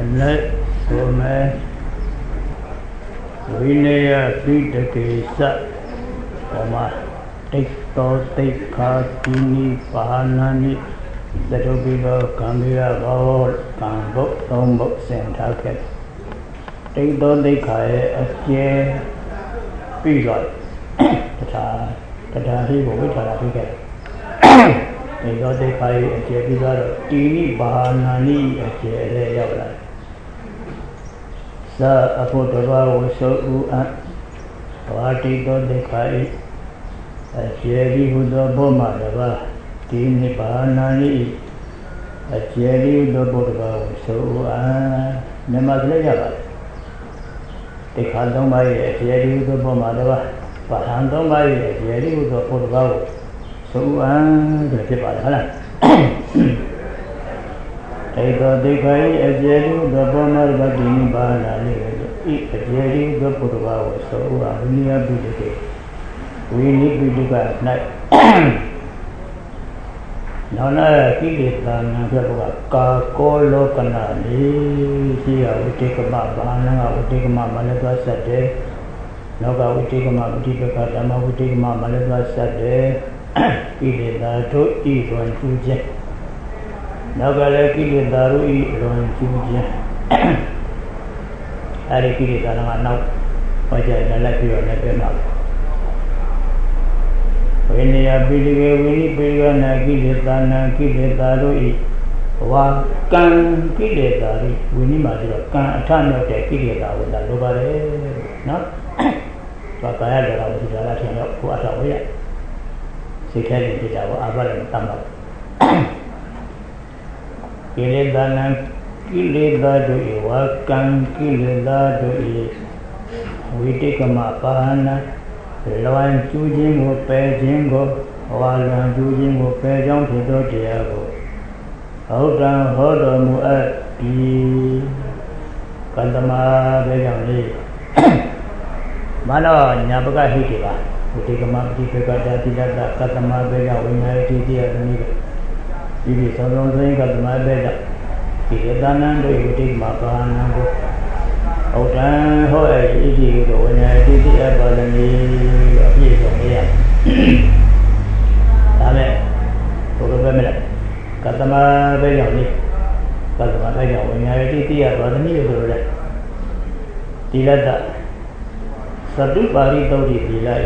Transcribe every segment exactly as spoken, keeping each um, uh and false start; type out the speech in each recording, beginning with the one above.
နဲ့ဆိုမယ်ဝိနည်းပိဋကေစဟောမှာတိတ်တော်တိတ်ခါတိနိပါဏာနိသတုပိဘောကံမိရဘောကံဘုတ်သုံးဘုတ်ဆင်ထားခဲ့တိတ်တော်တိတ်ခါရဲ့အကျဲပြီးတော့တထာတထာဟိဘဝိထာရပြီးခဲ့တိတ်တော်တိတ်ခါရဲ့အကျဲပြီးတော့တိနိပါဏာနိအကျဲလည်းရောက်လာသာအဖို့တော်ဝဆုဥအဘာတိတောဒိခာဣအခြေဒီဟုသောဘောမတဘာဒီနိဗ္ဗာန်ဤအခြေဒီဟုသောဘောတဘာဝဆုဥအမြန်မာကလေးရပါတယ်ဒိခာသုံးပါးရဲ့အခြေဒီဟုသောဘောမတဘာပါဠိသုံးပါးရဲ့အခြေဒီဟုသောဘောတဘာဝဆုဥအဆိုဖြစ်ပါတယ်ဟုတ်လားဧတောဒိခာဣအခြေဒီဟုသောဘောမတဘာဒီနိဗ္ဗာန်ဤဤအခြေဒီဟုသောဘောတဘာဝဆုဥအဝိနည်းပိဋကေဝိနည်းပိဋက၌နောနာကိလေသာနာပြောကကာကောလောကနာလေးရှိရဝိတေကမဘာနငါဝိတေကမမနသွားဆက်တယ်နောကဝိတေကမဝိတိပကဓမ္မဝိတေကမမနသွားဆက်တယ်ကိလေသာတို့ဤလွန်ကျူးခြင်းနောကလည်းကိလေသာတို့ဤလွန်ကျူးခြင်းအဲဒီကိလေသာကနောက်ဟောကြရလိုက်ပြီးတော့လည်းပြန်ပါဝိနည်းပိဋကေဝိနည်းပိဋကနာကိလေသာနာကိလေသာတို့ဤဝါကံကိလေသာဤဝိနည်းမှာဆိုတော့ကံအထမြောက်တဲ့ကိလေသာကိုလာလိုပါတယ်နော်ဘာကာယတော်ကိုဒီလာထင်တော့ကိုအထောက်ဝေးရစိတ်ခဲနေကြတာကိုအာဘလည်းမတတ်ပါဘူးကိလေသာနာကိလေသာတို့ဤဝါကံကိလေသာတို့ဤဝိတိကမပါဏာလွန်ကျူးခြင်းကိုပယ်ခြင်းကိုဝါလွန်ကျူးခြင်းကိုပယ်ကြောင်းဖြစ်သောတရားကိုဟုတ်တံဟောတော်မူအပ်သည်ကတ္တမဘေကြောင့်လေမနောညာပကဟိတိပါဝိတေကမပတိပကတာတိတ္တကတ္တမဘေကြောင့်ဝိညာယတိတိယသမီးပဲဒီဒီသုံးလုံးသိကတ္တမဘေကြောင့်ဒီရတနံတို့ဝိတေကမပါဏံကိုဟုတ်တံဟောအဲ့ဒီဒီကိုဝိညာယတိတိယပါဠိအပြည့်စုံရဒါမဲ့ဘုရားပဲမလားကတ္တမပဲကြောင့်လေကတ္တမပဲကြောင့်ဝိညာယတိတိယပါဠိလို့ဆိုရတယ်ဒီလတ္တသတုပါရိသုတ်တိဒီလိုက်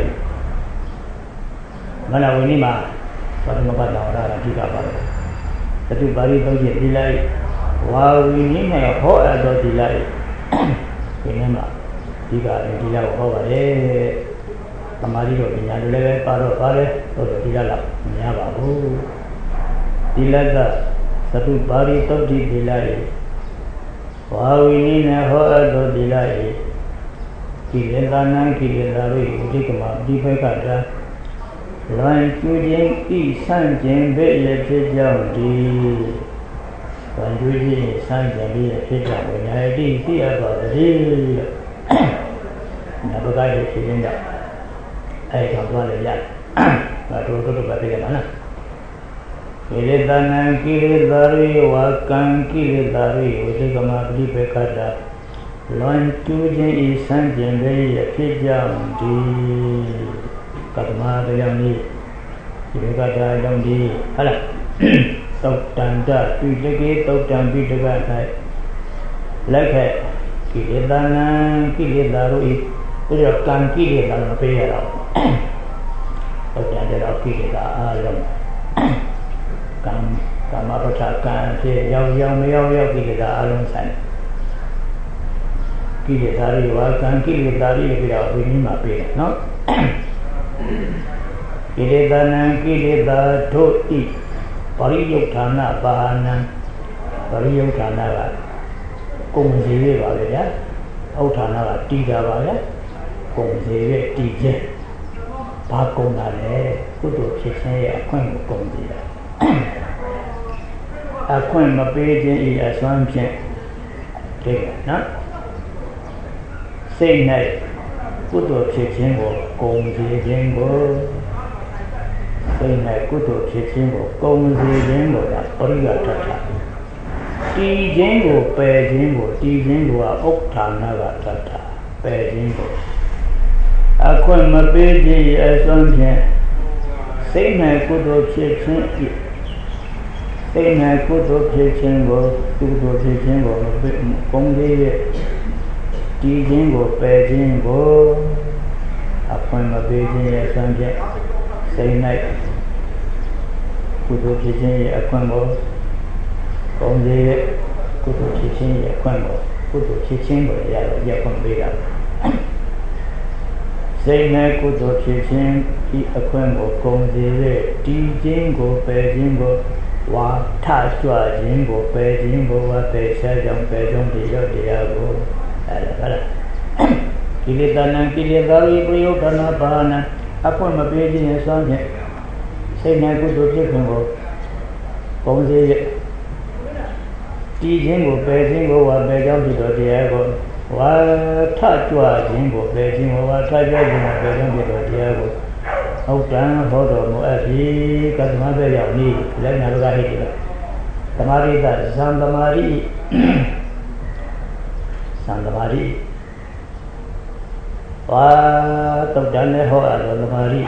မနဝိနည်းမှာပထမပတ်တော်ရတာအဓိကပါတယ်သတုပါရိသုတ်တိဒီလိုက်ဝါဝိနည်းနဲ့ဟောအပ်တော်ဒီလိုက်ဒီနေ့မှာဒီကဒီလောက်ဟောပါတယ်သမာဓိတို့ပညာတို့လည်းပဲပါတော့ပါတယ်ဆိုတော့ဒီလောက်မများပါဘူးဒီလက်ကသတုပါရိသုတ်တိဒီလိုက်ဝါဝိနည်းနဲ့ဟောအပ်တော်ဒီလိုက်ကိလေသာနံကိလေသာတို့ဥဒိကမဒီဘက်ကတာလွန်ကျူးခြင်းဤဆန့်ကျင်ဘက်ရဖြစ်ကြောင်းဒီဝန္ဒုကြီးဆန့်ကျင်ပြီးဖြစ်ကြောင်းဝိညာယတိသိရတော်တည်းနဘဂိုင်းဖြစ်ခြင်းကြောင့်အဲကြောင့်သွားလေရတယ်။ဒါတို့တို့ပဲပြရမှာနော်။ကိလေသာနံကိလေသာရိဝါကံကိလေသာရိဝိသေကမပฏิပေကတာလွန်ကျူးခြင်းဤဆန့်ကျင်ပြီးဖြစ်ကြောင်းဒီကတ္တမတရားနည်းဒီကတာကြောင့်ဒီဟုတ်လားသုတ်တန္တပိဋကေသုတ်တံပိဋက၌လက်ခဲ့ကိလေသာနံကိလေသာတို့ဤပြီးတော့ကံကိလေသာမပေးရတော့သုတ်တန်တော့ကိလေသာအားလုံးကံကမ္မပဋ္ဌကံဖြစ်ရောက်ရောက်မရောက်ရောက်ကိလေသာအားလုံးဆိုင်ကိလေသာတွေဝါကံကိလေသာတွေပြီးတော့ဝိနည်းမှာပေးတယ်နော်ကိလေသာနံကိလေသာတို့ဤပရိယုဌာနပါဏံပရိယုဌာနကကုံစီရပါလေဗျာဥဌာနကတီးတာပါဗျာကုံစီရတီးခြင်းဘာကုံတာလဲကုသိုလ်ဖြစ်ခြင်းရဲ့အခွင့်ကိုကုံစီတာအခွင့်မပေးခြင်းဤအစွမ်းဖြင့်တဲ့နော်စိတ်၌ကုသိုလ်ဖြစ်ခြင်းကိုကုံစီခြင်းကိုစိတ်၌ကုသိုလ်ဖြစ်ခြင်းကိုကုံစီခြင်းကိုပရိယထထတီချင်းကိုပယ်ချင်းကိုတီချင်းကိုဥက္ဌာဏကသတ္တပယ်ချင်းကိုအခွင့်မပေးခြင်းရဲ့အစွမ်းဖြင့်စိတ်နဲ့ကုသိုလ်ဖြစ်ခြင်းစိတ်နဲ့ကုသိုလ်ဖြစ်ခြင်းကိုကုသိုလ်ဖြစ်ခြင်းကိုပုံသေးရဲ့တီချင်းကိုပယ်ခြင်းကိုအခွင့်မပေးခြင်းရဲ့အစွမ်းဖြင့်စိတ်၌ကုသိုလ်ဖြစ်ခြင်းရဲ့အခွင့်ကိုပုံသေးရဲ့ကုသိုလ်ဖြစ်ခြင်းရဲ့အခွင့်ကိုကုသိုလ်ဖြစ်ခြင်းကိုရတော့ရခွင့်ပေးတာစိတ်နဲ့ကုသိုလ်ဖြစ်ခြင်းဒီအခွင့်ကိုကုန်စေတဲ့တီခြင်းကိုပယ်ခြင်းကိုဝါထကြွခြင်းကိုပယ်ခြင်းကိုဝါပယ်ရှားကြောင့်ပယ်ကြောင့်ဒီရောက်တရားကိုအဲ့ဒါဟုတ်လားကိလေသာနံကိလေသာဝိပရိယဒနာဘာနာအခွင့်မပေးခြင်းရဲ့စွမ်းဖြင့်စိတ်နဲ့ကုသိုလ်ဖြစ်ခြင်းကိုကုန်စေတဲ့တီခြင်းကိုပယ်ခြင်းကိုဝါပယ်ကြောင့်ဒီတော့တရားကိုဝါထကြွခြင်းကိုပယ်ခြင်းကိုဝါထကြွခြင်းကိုပယ်ခြင်းဒီတော့တရားကိုဟုတ်တန်ဟောတော်မူအပ်ပြီကသမဘဲရောက်နေလည်းနာရကဟိတ်တယ်သမာရိတဇံသမာရိဇံသမာရိဝါတုတ်တန်နဲ့ဟောအပ်တော်သမာရိ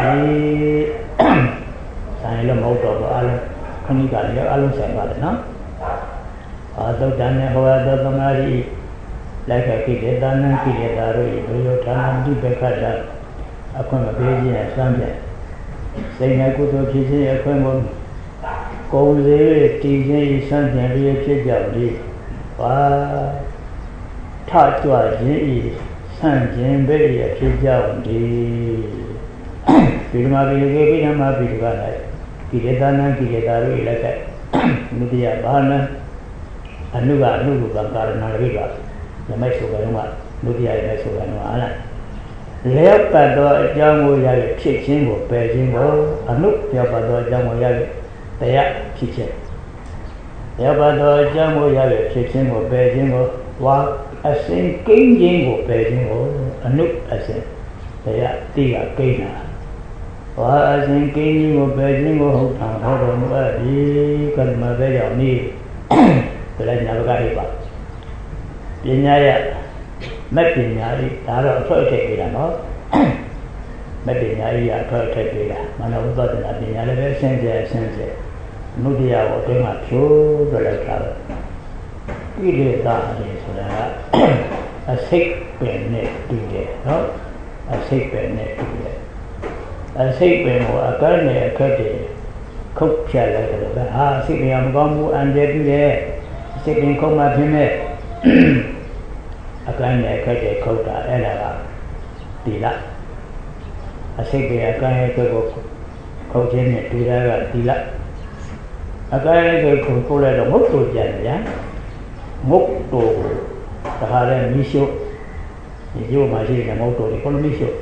ဆိုင်လည်းမဟုတ်တော့ဘူးအလုံးခဏိကလည်းအလုံးဆိုင်ပါတယ်နော်ဝါတုတ်တန်နဲ့ဟောအပ်တော်သမာရိလိုက်ခကိလေသာနံကိလေသာတို့၏ဘုယောဌာနတိပက္ခတအခွင့်မပေးခြင်းအစွမ်းဖြင့်စိတ်နဲ့ကုသိုလ်ဖြစ်ခြင်းအခွင့်ကိုကုန်စေတည်ခြင်း၏စံဖြင့်လျက်ဖြစ်ကြသည်ပါထကြွခြင်း၏စံခြင်းပဲ၏ဖြစ်ကြသည်ဒီမှာဒီကေပိဓမ္မပိဋက၌ကိလေသာနံကိလေသာတို့၏လိုက်ခမုဒိယဘာနံအနုကအနုရူပကာရဏရိပါနမိတ်ဆိုကြတော့မှဒုတိယရဲ့ဆိုကြတော့ဟာလားလျောက်ပတ်သောအကြောင်းကိုရရဖြစ်ခြင်းကိုပယ်ခြင်းကိုအနုလျောက်ပတ်သောအကြောင်းကိုရရတရားဖြစ်ခြင်းလျောက်ပတ်သောအကြောင်းကိုရရဖြစ်ခြင်းကိုပယ်ခြင်းကိုဝါအစဉ်ကိန်းခြင်းကိုပယ်ခြင်းကိုအနုအစဉ်တရားတိကကိန်းတာဝါအစဉ်ကိန်းခြင်းကိုပယ်ခြင်းကိုဟုတ်တာဟောတော်မူအပ်ပြီကလမပဲကြောင့်ဤဘယ်လိုက်နာဘကလေးပါပညာရမက်ပညာဤဒါတော့အထွက်ထည့်ပေးတာနော်မက်ပညာဤအထွက်ထည့်ပေးတာမနောဥပဒနာပညာလည်းပဲဆင်းရဲဆင်းရဲနုတရားကိုအတွင်းမှာဖြိုးပြလိုက်တာကိလေသာတွေဆိုတာကအစိတ်ပင်နဲ့တူတယ်နော်အစိတ်ပင်နဲ့တူတယ်အစိတ်ပင်ကိုအကန့်နဲ့အခက်တွေခုတ်ဖြတ်လိုက်တယ်ဗျာဟာစိတ်ပင်မကောင်းဘူးအန်တယ်ပြီးတယ်စိတ်ပင်ခုတ်မှဖြစ်မဲ့အကန့်နဲ့အခက်တွေခုတ်တာအဲ့ဒါကဒီလားအစိတ်ပင်အကန့်ရဲ့ကိုခုတ်ခြင်းနဲ့တူတာကဒီလားအကန့်ရဲ့ကိုခုတ်လိုက်တော့မဟုတ်တော့ကြတယ်ဗျာမုတ်တော်တခါလဲမိရှုဒီရုပ်မှာရှိတဲ့မုတ်တော်ကိုကိုလိုမိရှု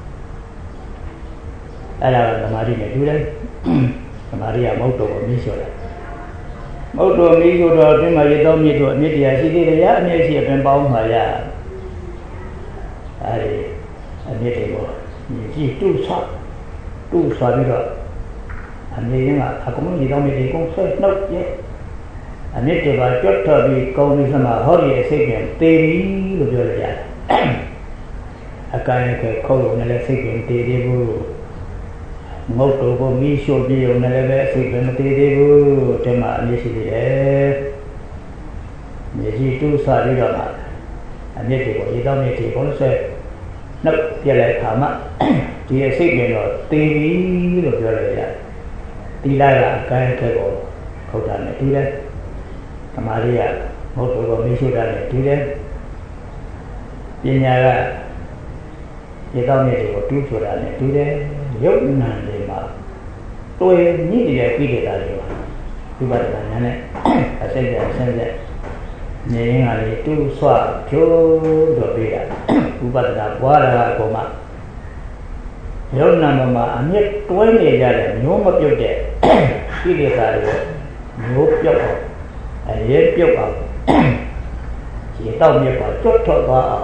အဲ့ဒါကသမာဓိနဲ့တူတယ်သမာဓိကမုတ်တော်ကိုမိရှုတယ်မုတ်တော်မိရှုတော့အတွင်းမှာရတော့မြစ်တော့အမြစ်တရားရှိသေးတယ်ရအမြစ်ရှိအပင်ပေါင်းမှာရအဲ့ဒီအမြစ်တွေကိုကြည့်တူဆော့တူဆော့ပြီးတော့အမြစ်ရင်းကအကုန်လုံးရတော့မြစ်တွေကုန်ဆွဲနှုတ်ရဲ့အမြစ်တွေပါကြွတ်ထွက်ပြီးကောင်းပြီးစမှာဟောဒီအစိတ်ပြန်တေပြီလို့ပြောလိုက်ရတယ်အကန့်ကခုတ်လို့လည်းစိတ်ပြန်တေသေးဘူးမုတ်တော်ကိုမိရှုပ်ပြီးုံနဲ့လည်းပဲအစိတ်ပြန်မတေသေးဘူးဒီမှာအမြစ်ရှိသေးတယ်မြစ်ကြီးတူးစားပြီးတော့အမြစ်တွေကိုရေတောင်းမြစ်တွေကုန်ဆွဲနှုတ်ပြလိုက်ခါမှဒီအစိတ်ပြန်တော့တေပြီလို့ပြောလိုက်ရတယ်တီလာကအကန့်ကကိုခုတ်တာနဲ့တီးတယ်သမာဓိကမဟုတ်တော့မရှိတာနဲ့ဒီလေပညာကရေတောင်းမြစ်တွေကိုတူးဆိုတာနဲ့ဒီလေရုပ်နာတွေမှာတွေ့ညစ်နေတဲ့ပြိတ္တာတွေပါဒီပါဒနာနဲ့အစိတ်ရဆင်းဆက်နေရင်ကလေတူးဆွဖြိုးတော့ပြတာဥပဒနာဘွားတာကကောင်မရုပ်နာမှာအမြင့်တွဲနေကြတယ်မျိုးမပြုတ်တဲ့ပြိတ္တာတွေမျိုးပြုတ်အောင်အရေးပြုတ်အောင်ခြေတော့မြက်ပါကျွတ်ထွက်သွားအောင်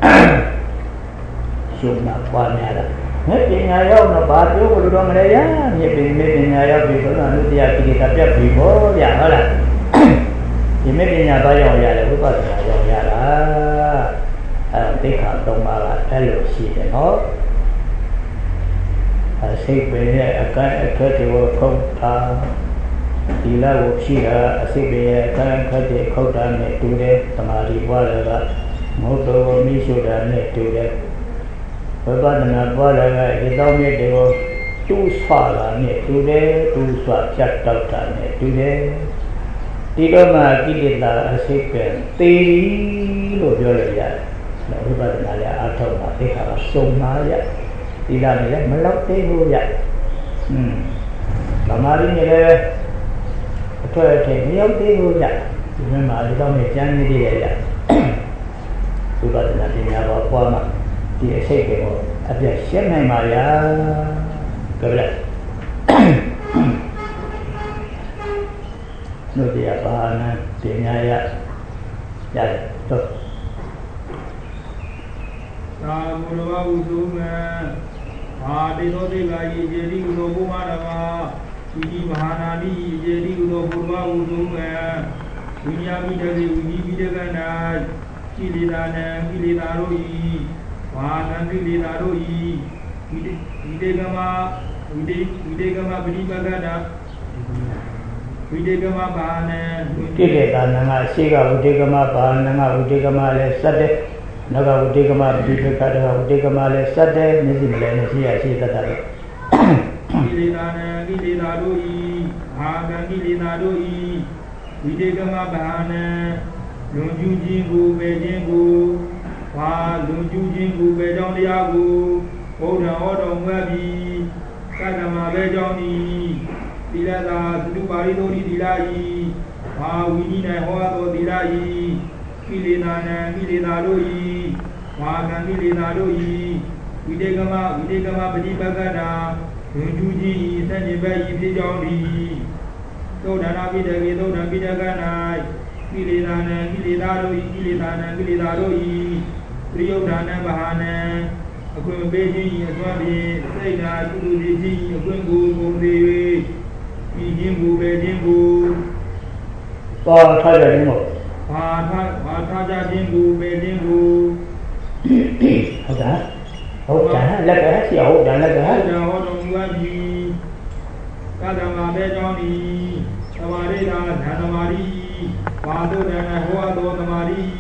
ရှုံနာပွားများတာမြက်ပညာရောက်တော့ဘာပြောလို့တော့မလဲရမြက်ပင်မြက်ပညာရောက်ပြီဆိုတော့လူတရားကိလေသာပြတ်ပြီပေါ့ဗျာဟုတ်လားဒီမဲ့ပညာဘာကြောင့်ရတယ်ဝိပဿနာကြောင့်ရတာအဲသိက္ခာသုံးပါးကအဲ့လိုရှိတယ်နော်အစိတ်ပင်ရဲ့အကန့်အထွက်တွေကိုဖုံးထားဒီလောက်ကိုဖြည့်တာအစိတ်ပင်ရဲ့အကန့်အထွက်တွေခုတ်တာနဲ့တူတယ်သမာဓိပွားတယ်ကမဟုတ်တော့မိရှုတာနဲ့တူတယ်ဝိပဿနာပွားတယ်ကဒီတော့မြစ်တွေကိုတူးဆွာတာနဲ့တူတယ်တူးဆွာဖြတ်တောက်တာနဲ့တူတယ်ဒီတော့မှကိလေသာအစိတ်ပင်သေလို့ပြောလို့ရတယ်ဝိပဿနာလည်းအထောက်ပါသိခါကစုံပါရဒီလာနေလည်းမလောက်သေးဘူးရอืมသမာဓိနဲ့လည်းအထွတ်အထိပ်မရောက်သေးဘူးရဒီမှာဒီတော့နဲ့ကျမ်းနေသေးရရဝိပဿနာပညာပေါ်ပွားမှဒီအစိတ်ကိုအပြည့်ရှင်းနိုင်ပါရကြည့်လိုက်တို့တရားဘာနာပညာရရတယ်တော့သာဘုရားဝုသုမံဘာတေသောတေကာယိကျေတိကုသောဘုမာရမဤဒီမဟာနာတိကျေတိကုသောဘုရားဝုသုမံဝိညာမိတကေဝိနိပိတကနာကိလေသာနံကိလေသာတို့ဤဘာနံကိလေသာတို့ဤဝိတေဝိတေကမဝိတေဝိတေကမပရိပကနာဝိတေကမဘာနံကိလေသာနံကရှိကဝိတေကမဘာနံကဝိတေကမလည်းစတဲ့နဂဝတိကမပိဋကတဝတိကမလည်းစတဲ့မျက်စိမလဲနဲ့ရှိရရှိတတ်တယ်ကိလေသာနံကိလေသာတို့ဤအာဂံကိလေသာတို့ဤဝိတေကမဘာနံလွန်ကျူးခြင်းကိုပယ်ခြင်းကိုဘာလွန်ကျူးခြင်းကိုပယ်ကြောင်းတရားကိုဘုရားဟောတော်မူပြီးကတ္တမပဲကြောင်းဤသီလသာသတုပါရိသောဤသီလဤဘာဝိနည်း၌ဟောသောသီလဤကိလေသာနံကိလေသာတို့ဤဘာကံကိလေသာတို့ဤဝိတေကမဝိတေကမပฏิပက္ခတာလွန်ကျူးခြင်းဤစัจ jin ဘက်ဤဖြစ်ကြောင်းဤသုဒ္ဓနာပိတကေသုဒ္ဓံပိတက၌ကိလေသာနံကိလေသာတို့ဤကိလေသာနံကိလေသာတို့ဤပရိယုဒ္ဓနံဗဟာနံအခွင့်ပေးခြင်းဤအစွမ်းဖြင့်စိတ်သာကုသိုလ်ဖြစ်ခြင်းဤအခွင့်ကိုပုံသေး၍ဤခြင်းကိုပဲခြင်းကိုပါထားကြခြင်းမို့ဘာသာဘာသာကြခြင်းကိုပဲခြင်းကိုဟုတ်တာဟုတ်တာလက်ကရှိဟုတ်တာလက်ကဟုတ်တာဟောတော်မူအပ်ပြီးကတ္တမပဲကြောင်းဤသမာဓိသာဓမ္မမာရီဘာတို့တည်းဟောတော်သမာဓိ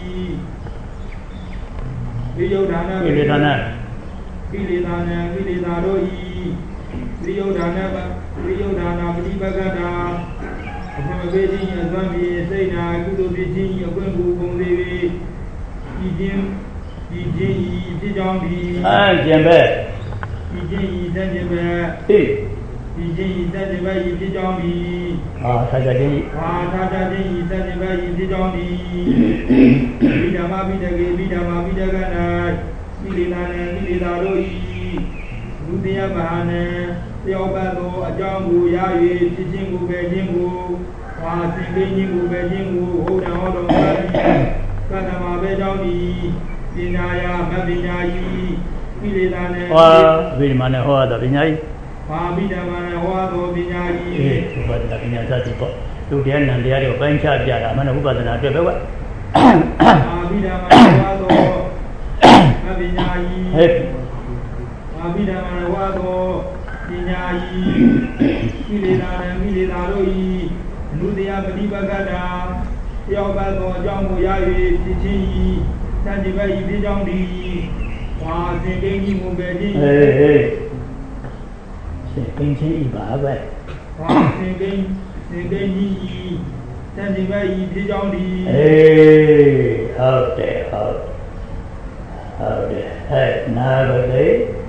ဒီယုတ်ဒါနကိလေသာနကိလေသာနကိလေသာတို့ဤဒီယုတ်ဒါနဒီယုတ်ဒါနပฏิပက္ခတာအခွင့်အရေးခြင်းအစွမ်းဖြင့်စိတ်နာကုသိုလ်ဖြစ်ခြင်းအခွင့်ကိုပုံသေး၍ဤခြင်းဤခြင်းဤဖြစ်ကြောင်းဒီအဲကျင်ပဲဤခြင်းဤတန်ကျင်ပဲဟေးဤခြင်းဤတန်ကျင်ပဲဤဖြစ်ကြောင်းဒီအာသာကြခြင်းအာသာကြခြင်းဤတန်ကျင်ပဲဤဖြစ်ကြောင်းဒီဝိဓမ္မပိတကေဝိဓမ္မပိတကနာကိလေသာနံကိလေသာတို့ဤဘုတရားဘာနံလျောပတ်သောအကြောင်းကိုရ၍ဖြစ်ခြင်းကိုပဲခြင်းကိုဘာသင်္ကေခြင်းကိုပဲခြင်းကိုဟောတော်ဟောတော်မူသည်ကတ္တမပဲကြောင့်ဤပညာယမပညာဤကိလေသာနဲ့ဟောဝိဓမ္မနဲ့ဟောတော်ပညာဤဘာဝိဓမ္မနဲ့ဟောတော်ပညာဤအေးဥပဒနာပညာသတိပေါ့သူတရားနံတရားတွေကိုပိုင်းခြားပြတာမနဥပဒနာအတွက်ပဲကွာဘာဝိဓမ္မနဲ့ဟောတော်မပညာဤဟဲ့ဘာဝိဓမ္မနဲ့ဟောတော်ပညာဤကိလေသာနဲ့ကိလေသာတို့ဤအနုတရားပฏิပက္ခတာတယောက်ပတ်သောအကြောင်းကိုရ၍ဖြစ်ခြင်းဤစัจ jin ဘက်ဤဖြစ်ကြောင်းဒီဘာသင်္ကေကြီးကိုပဲခြင်းဟေးဟေးသင်္ကေကြီးဤပါပဲဘာသင်္ကေသင်္ကေကြီးဤစัจ jin ဘက်ဤဖြစ်ကြောင်းဒီအေးဟုတ်တယ်ဟုတ်ဟုတ်တယ်ဟဲ့နားပါလေ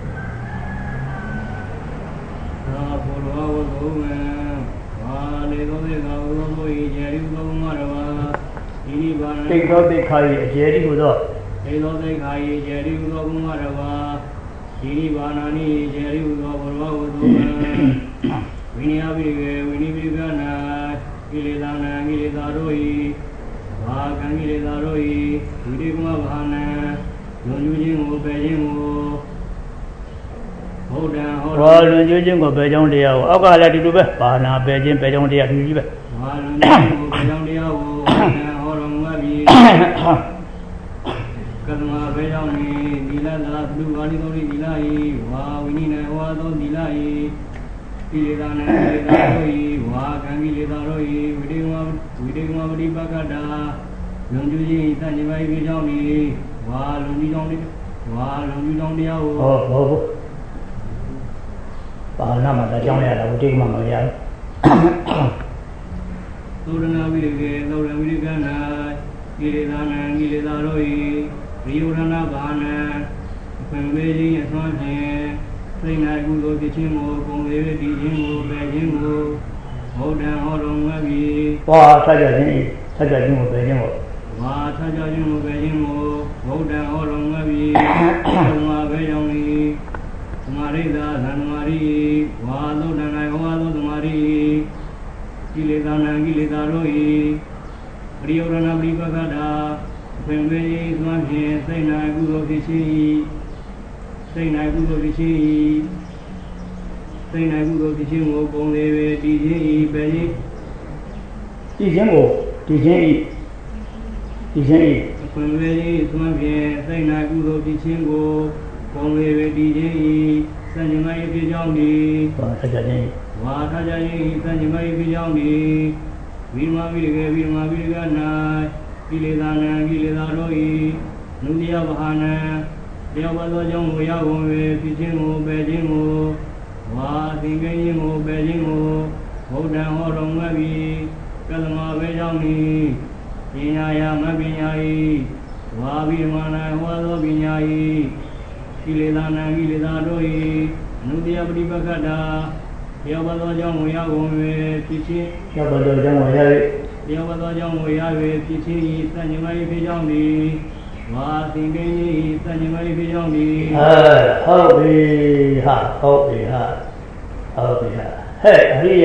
သာဘုရားဝသုမံဘာလေသောသေသာဝသောသောဤကျေရိသောမရဝါဤနိဗ္ဗာန်တိတ်သောသိခါ၏အကျေရိဟုသောတိတ်သောသိခါ၏ကျေရိဟုသောဘုမရဝါဤနိဗ္ဗာန်နိကျေရိဟုသောဘုရားဝသုမံဝိနည်းပိကေဝိနည်းပိကနာကိလေသာနံကိလေသာတို့ဤဘာကံကိလေသာတို့ဤဝိတေကမဘာနံလွန်ကျူးခြင်းကိုပယ်ခြင်းကိုဟုတ်တယ်ဟုတ်တယ်လွန်ကျူးခြင်းကိုပယ်ကြောင်းတရားကိုအောက်ကလည်းဒီလိုပဲဘာနာပယ်ခြင်းပယ်ကြောင်းတရားဒီလိုကြီးပဲဘဝါလုံးကိုဘေကြောင့်တရားကိုဟောတော်မူပြီးကတ္တမဘေကြောင့်နေဒီလသာသူဝါနိသောတိဒီလာဤဝါဝိနိနေဝါသောဒီလာဤကိလေသာနဲ့ကိလေသာတို့ဤဝါကံကိလေသာတို့ဤဝိတေဝဝိတေဝပฏิပကတာလုံကျူးခြင်းသန့်ခြင်းပိုင်းဘေကြောင့်နေဝါလုံကျူးကြောင့်ဝါလုံကျူးကြောင့်တရားကိုဟောဟောပါဏမှာတကြောင်းရတာဝိတေကမမရဘူးသုဒနာဝိရကေသုဒနာဝိရကနာကိလေသာနံကိလေသာတို့ဤရိယုဒနာဘာနံအခွင့်အရေးခြင်းအစွမ်းဖြင့်စိတ်၌ကုသိုလ်ဖြစ်ခြင်းကိုပုံသေးတည်ခြင်းကိုပယ်ခြင်းကိုဟောတံဟောတော်မူပြီးဟောဆက်ကြခြင်းဆက်ကြခြင်းကိုပယ်ခြင်းကိုဝါဆက်ကြခြင်းကိုပယ်ခြင်းကိုဟောတံဟောတော်မူပြီးသမာဘဲကြောင့်ဤသမာရိသာသံသမာရိဝါသုဒ္ဓနာဝါသုသမာရိကိလေသာနံကိလေသာတို့ဤပရိယုဒနာပရိပကတာအခွင့်အရေးစွမ်းဖြင့်စိတ်၌ကုသိုလ်ဖြစ်ခြင်းဤစိတ်၌ကုသိုလ်ဖြစ်ခြင်းဤစိတ်၌ကုသိုလ်ဖြစ်ခြင်းကိုပုံသေးပဲတည်ခြင်းဤပဲဤတည်ခြင်းကိုတည်ခြင်းဤတည်ခြင်းဤအခွင့်အရေးစွမ်းဖြင့်စိတ်၌ကုသိုလ်ဖြစ်ခြင်းကိုပုံသေးပဲတည်ခြင်းဤစัญญမယဖြစ်ကြောင်းဤဟောဆက်ကြခြင်းဝါထကြခြင်းစัญญမယဖြစ်ကြောင်းဤဝိမဝိရကေဝိမဝိရကနာကိလေသာနံကိလေသာတို့ဤနုတ္တိယဘာနံတရားဝသောကြောင့်ကိုရောက်ဝင်ဖြစ်ခြင်းကိုပယ်ခြင်းကိုဝါသင်္ကေခြင်းကိုပယ်ခြင်းကိုဘုဒ္ဓံဟောတော်မူပြီးကလမဘေကြောင့်ဤပညာယမပညာဤဝါဘိဓမ္မာနံဟောသောပညာဤကိလေသာနံကိလေသာတို့ဤနုတ္တိယပฏิပကတာတရားဝသောကြောင့်ကိုရောက်ဝင်ဖြစ်ခြင်းတရားဝသောကြောင့်ကိုရ၍တရားဝသောကြောင့်ကိုရ၍ဖြစ်ခြင်းဤစัญญမယဖြစ်ကြောင်းဤဝါသင်္ကေဤစัญญမယဖြစ်ကြောင်းဤဟဲ့ဟုတ်ပြီဟာဟုတ်ပြီဟာဟုတ်ပြီဟာဟဲ့အရိယ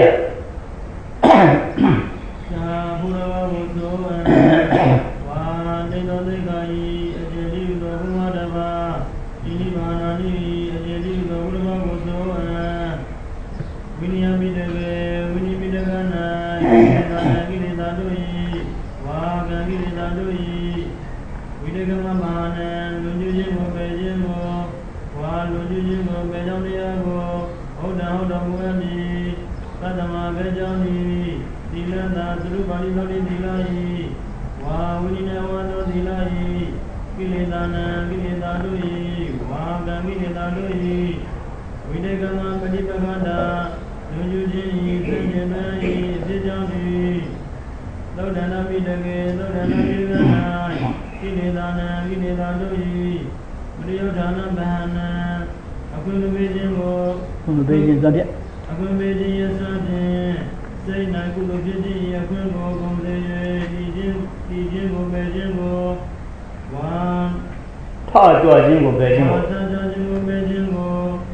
သာဘုရားဘုသောဝါနေတော်သိက္ခာဤအကျေတိသောဘုရားတပါဤနိဗ္ဗာန်ဤအကျေတိသောဘုရားဘုသောဝိနည်းမိတကေဝိနည်းမိတကနာသာကိလေသာတို့ဤဝါကံကိလေသာတို့ဤဝိတကမမာနံလူကျခြင်းကိုပယ်ခြင်းကိုဝါလူကျခြင်းကိုပယ်ကြောင်းတရားကိုဟုတ်တဟုတ်တော်မူအပ်မည်သတ္တမပယ်ကြောင်းဤသီလသာသရုပါဠိတော်သီလဤဝါဝိနည်းဝါသောသီလဤကိလေသာနံကိလေသာတို့ဤဝါကံကိလေသာတို့ဤဝိတကမပฏิပကတာလူကျခြင်းဤသင်္ကြန်ဤဖြစ်ကြောင်းဤသောတနာမိတကေသောတနာမိကနာကိလေသာနံကိလေသာတို့ဤမရိယဒါနဗဟနံအခွင့်အရေးခြင်းကိုခွင့်ပေးခြင်းသဖြင့်အခွင့်ပေးခြင်းရသဖြင့်စိတ်၌ကုသိုလ်ဖြစ်ခြင်းအခွင့်ကိုကုန်စေ၍ဒီခြင်းဒီခြင်းကိုပယ်ခြင်းကိုဝါထကြွခြင်းကိုပယ်ခြင်းကိုထကြွခြင်းကိုပယ်ခြင်းကို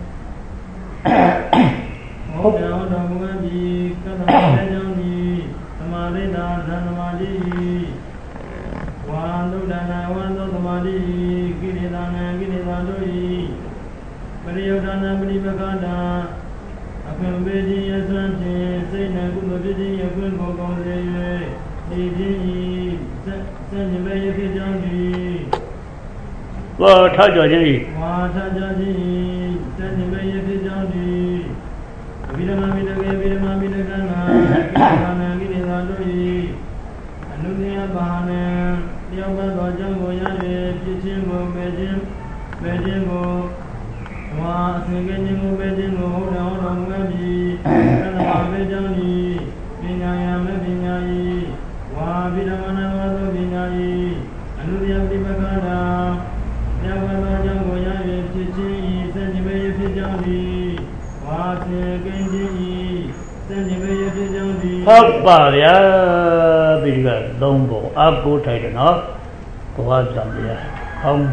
ဟုတ်တယ်ဟုတ်တော်မူပြီးကတ္တမပဲကြောင့်ဒီသမာဓိတာသံသမာဓိဝါသုဒ္ဓနာဝါသောသမာဓိကိလေသာနံကိလေသာတို့ဤပရိယုဒ္ဓနာပရိပကတာအခွင့်ပေးခြင်းရစွမ်းဖြင့်စိတ်နှံကုသိုလ်ဖြစ်ခြင်းအခွင့်ကိုကောင်းစေ၍ဒီခြင်းဤစัญญမေယဖြစ်ကြောင်းဤဝါထကြွခြင်းဤဝါထကြွခြင်းဤစัญญမေယဖြစ်ကြောင်းဤဝိဓမ္မာမိတကေဝိဓမ္မာမိတကနာကိလေသာနံကိလေသာတို့ဤအနုတ္တိယဘာနံတရားဝသောကြောင့်ကိုရ၍ဖြစ်ခြင်းကိုပယ်ခြင်းပယ်ခြင်းကိုဝါအသင်္ကေခြင်းကိုပယ်ခြင်းကိုဟုတ်တော်တော်မူပြီးကတ္တမပဲကြောင့်ဤပညာယမပညာဤဝါဗိဓမ္မာနဝါသောပညာဤအနုတ္တိယပฏิပကတာတရားဝသောကြောင့်ကိုရ၍ဖြစ်ခြင်းဤစัญญမေယဖြစ်ကြောင်းဤဝါစေကိဉ္စီစัญญမေယဖြစ်ကြောင်းဤဟုတ်ပါဗျာဒီကသုံးပုံအပိုးထိုက်တယ်နော်ဘဝသံဗျာဟောင်း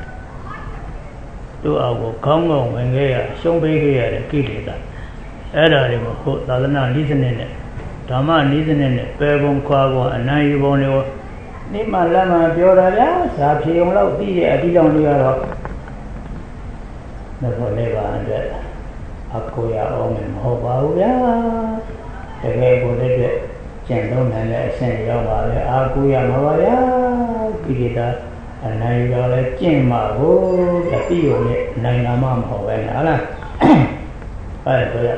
တို့အောက်ကိုခေါင်းကောင်းဝင်ခဲ့ရရှုံးပေးခဲ့ရတဲ့ကိလေသာအဲ့ဒါတွေကိုဟုတ်သာသနာနည်းစနစ်နဲ့ဓမ္မနည်းစနစ်နဲ့ပယ်ပုံခွာပုံအနံ့ယူပုံတွေကိုနိမလက်မှပြောတာဗျာဇာဖြေုံလောက်ပြီးရဲ့အတိတောင်တွေကတော့မဟုတ်လေပါအတွက်အကိုရအောင်မဟုတ်ပါဘူးဗျာတကယ်ကိုတည်းကကျင့်သုံးနိုင်တဲ့အဆင့်ရောက်ပါလေအာကူရမှာပါဗျာကိလေသာအနိုင်ရောလဲကျင့်မှာကိုတတိယနဲ့နိုင်နာမှမဟုတ်ပဲနဲ့ဟုတ်လားအဲ့ဒါဆိုရ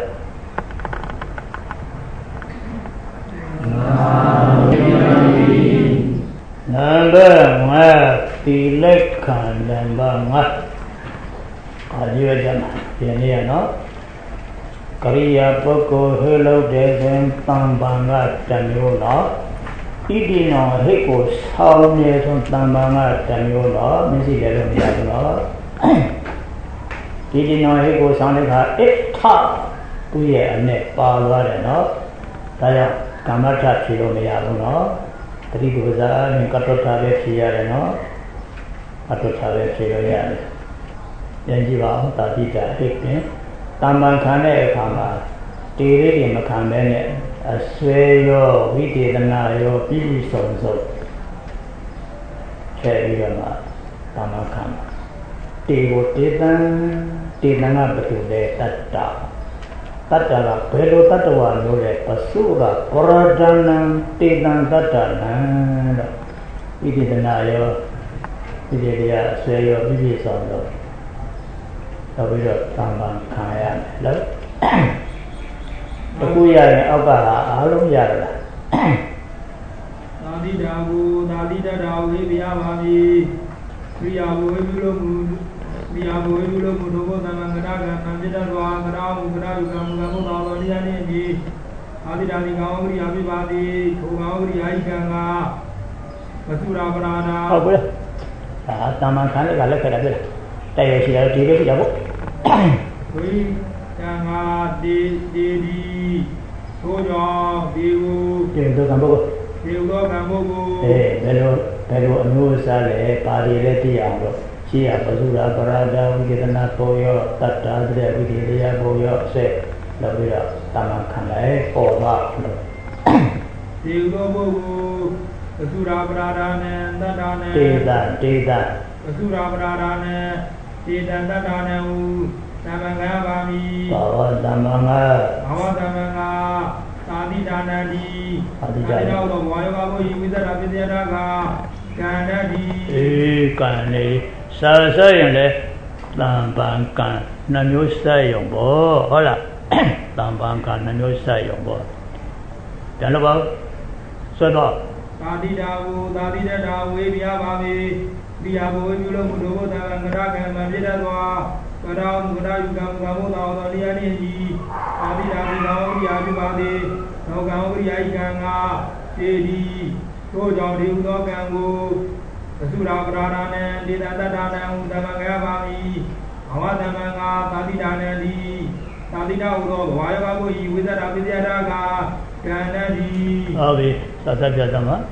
နံပါတ်ငါးတိလက်ခံနံပါတ်ငါးအာဒီဝကြမှာပြန်ရနော်ကရိယာပုဂ္ဂိုလ်ဟေလို့တဲ့စဉ်တံပံကတမျိုးတော့ဣတိနောဟိတ်ကိုဆောင်းနေဆုံးတံပံကတမျိုးတော့မရှိတယ်လို့မရဘူးနော်ဣတိနောဟိတ်ကိုဆောင်းတဲ့အခါအဋ္ဌသူ့ရဲ့အနဲ့ပါသွားတယ်နော်ဒါကြောင့်ကာမထဖြေလို့မရဘူးနော်တတိပ္ပဇာနဲ့ကတ္တထပဲဖြေရတယ်နော်ကတ္တထပဲဖြေလို့ရတယ်ပြန်ကြည့်ပါဦးတာတိတာဟိတ်ပင်တမ္ပံခံတဲ့အခါမှာတေလေးတွေမခံဘဲနဲ့အဆွဲရောဝိတေသနာရောပြီးပြီးဆုံးဆုံးထည့်ပြီးတော့မှတမ္ပံခံတေကိုတေတံတေတံကဘယ်လိုလဲတတ္တတတ္တကဘယ်လိုတတ္တဝါလို့လဲပစုကပရဒနံတေတံတတ္တနံတော့ဝိတေသနာရောဝိတေတရားအဆွဲရောပြီးပြီးဆုံးဆုံးတော့ပြီးတော့တမ္ပံခံရမယ်လို့တကူရရင်အောက်ကအားလုံးရလားသာတိတာကိုသာတိတတာဝေပြာပါပြီခရိယာဘဝေပြုလို့မူခရိယာဘဝေပြုလို့မူတို့ဘောသမ္မာကရကံသံจิตတော်ကရာမူကရာယုကံမူကဘုသောတော်တရားနှင့်ဒီသာတိတာဒီကောင်းခရိယာပြပါသည်ထိုကောင်းခရိယာဤကံကမသုရာပရာဒာဟုတ်ပြီလားဒါတမ္ပံခံတဲ့ကလက်ခဲ့တာပြလားတဲ့ရရှိတယ်ဒီလေးရှိတာပေါ့ဝိတံငါတေတေဒီသို့ကြောင့်ဒီကိုတေတော့ကံပုဂ္ဂိုလ်ဒီတော့ကံပုဂ္ဂိုလ်အေးဘယ်လိုဘယ်လိုအမျိုးအစားလဲပါဠိလည်းသိအောင်လို့ရှိရပစုရာပရာဒဝိကေသနာပေါ်ရောတတ္တာတဲ့ဝိကေတရားပေါ်ရောအစက်လောက်ပြီးတော့တမန်ခံလိုက်ပေါ်သွားလို့ဒီတော့ပုဂ္ဂိုလ်ပစုရာပရာဒနဲ့တတ္တာနဲ့တေတာတေတာပစုရာပရာဒနဲ့တေတံတတ္တာနဲ့ဟူသမ္မငါပါမိဘာဝသမ္မငါဘာဝသမ္မငါသာတိဒါနတိသာတိဒါနတော့ဘာယောဂဘုယဝိသရာပစ္စယတာကကံတတိအေးကံနေစာစရင်လေတံပံကံနှမျိုးစက်ရုံပေါ့ဟုတ်လားတံပံကံနှမျိုးစက်ရုံပေါ့ပြန်လို့ပါဆွတ်တော့သာတိဒါဝသာတိတတာဝေပြပါမိဒီဟာဘဝပြုလို့ဘုဒ္ဓဘုရားကရကံမဖြစ်တတ်သောကရောမူရာယုကံကံဘုသောတော်တရားနှင့်ဤအာတိရာတိကောဝိယာပြုပါသည်သောကံဝိယာဤကံငါတေဒီထို့ကြောင့်ဒီဥသောကံကိုပစုရာပရာဒာနံဒေတတတ္တာနံဥသမငါပါမိဘဝသမငါသာတိဒါနံဒီသာတိတာဥသောဘဝယောဂကိုဤဝိသရာပစ္စယတာကကံတတိဟုတ်ပြီသတ်သတ်ပြတ်မှာ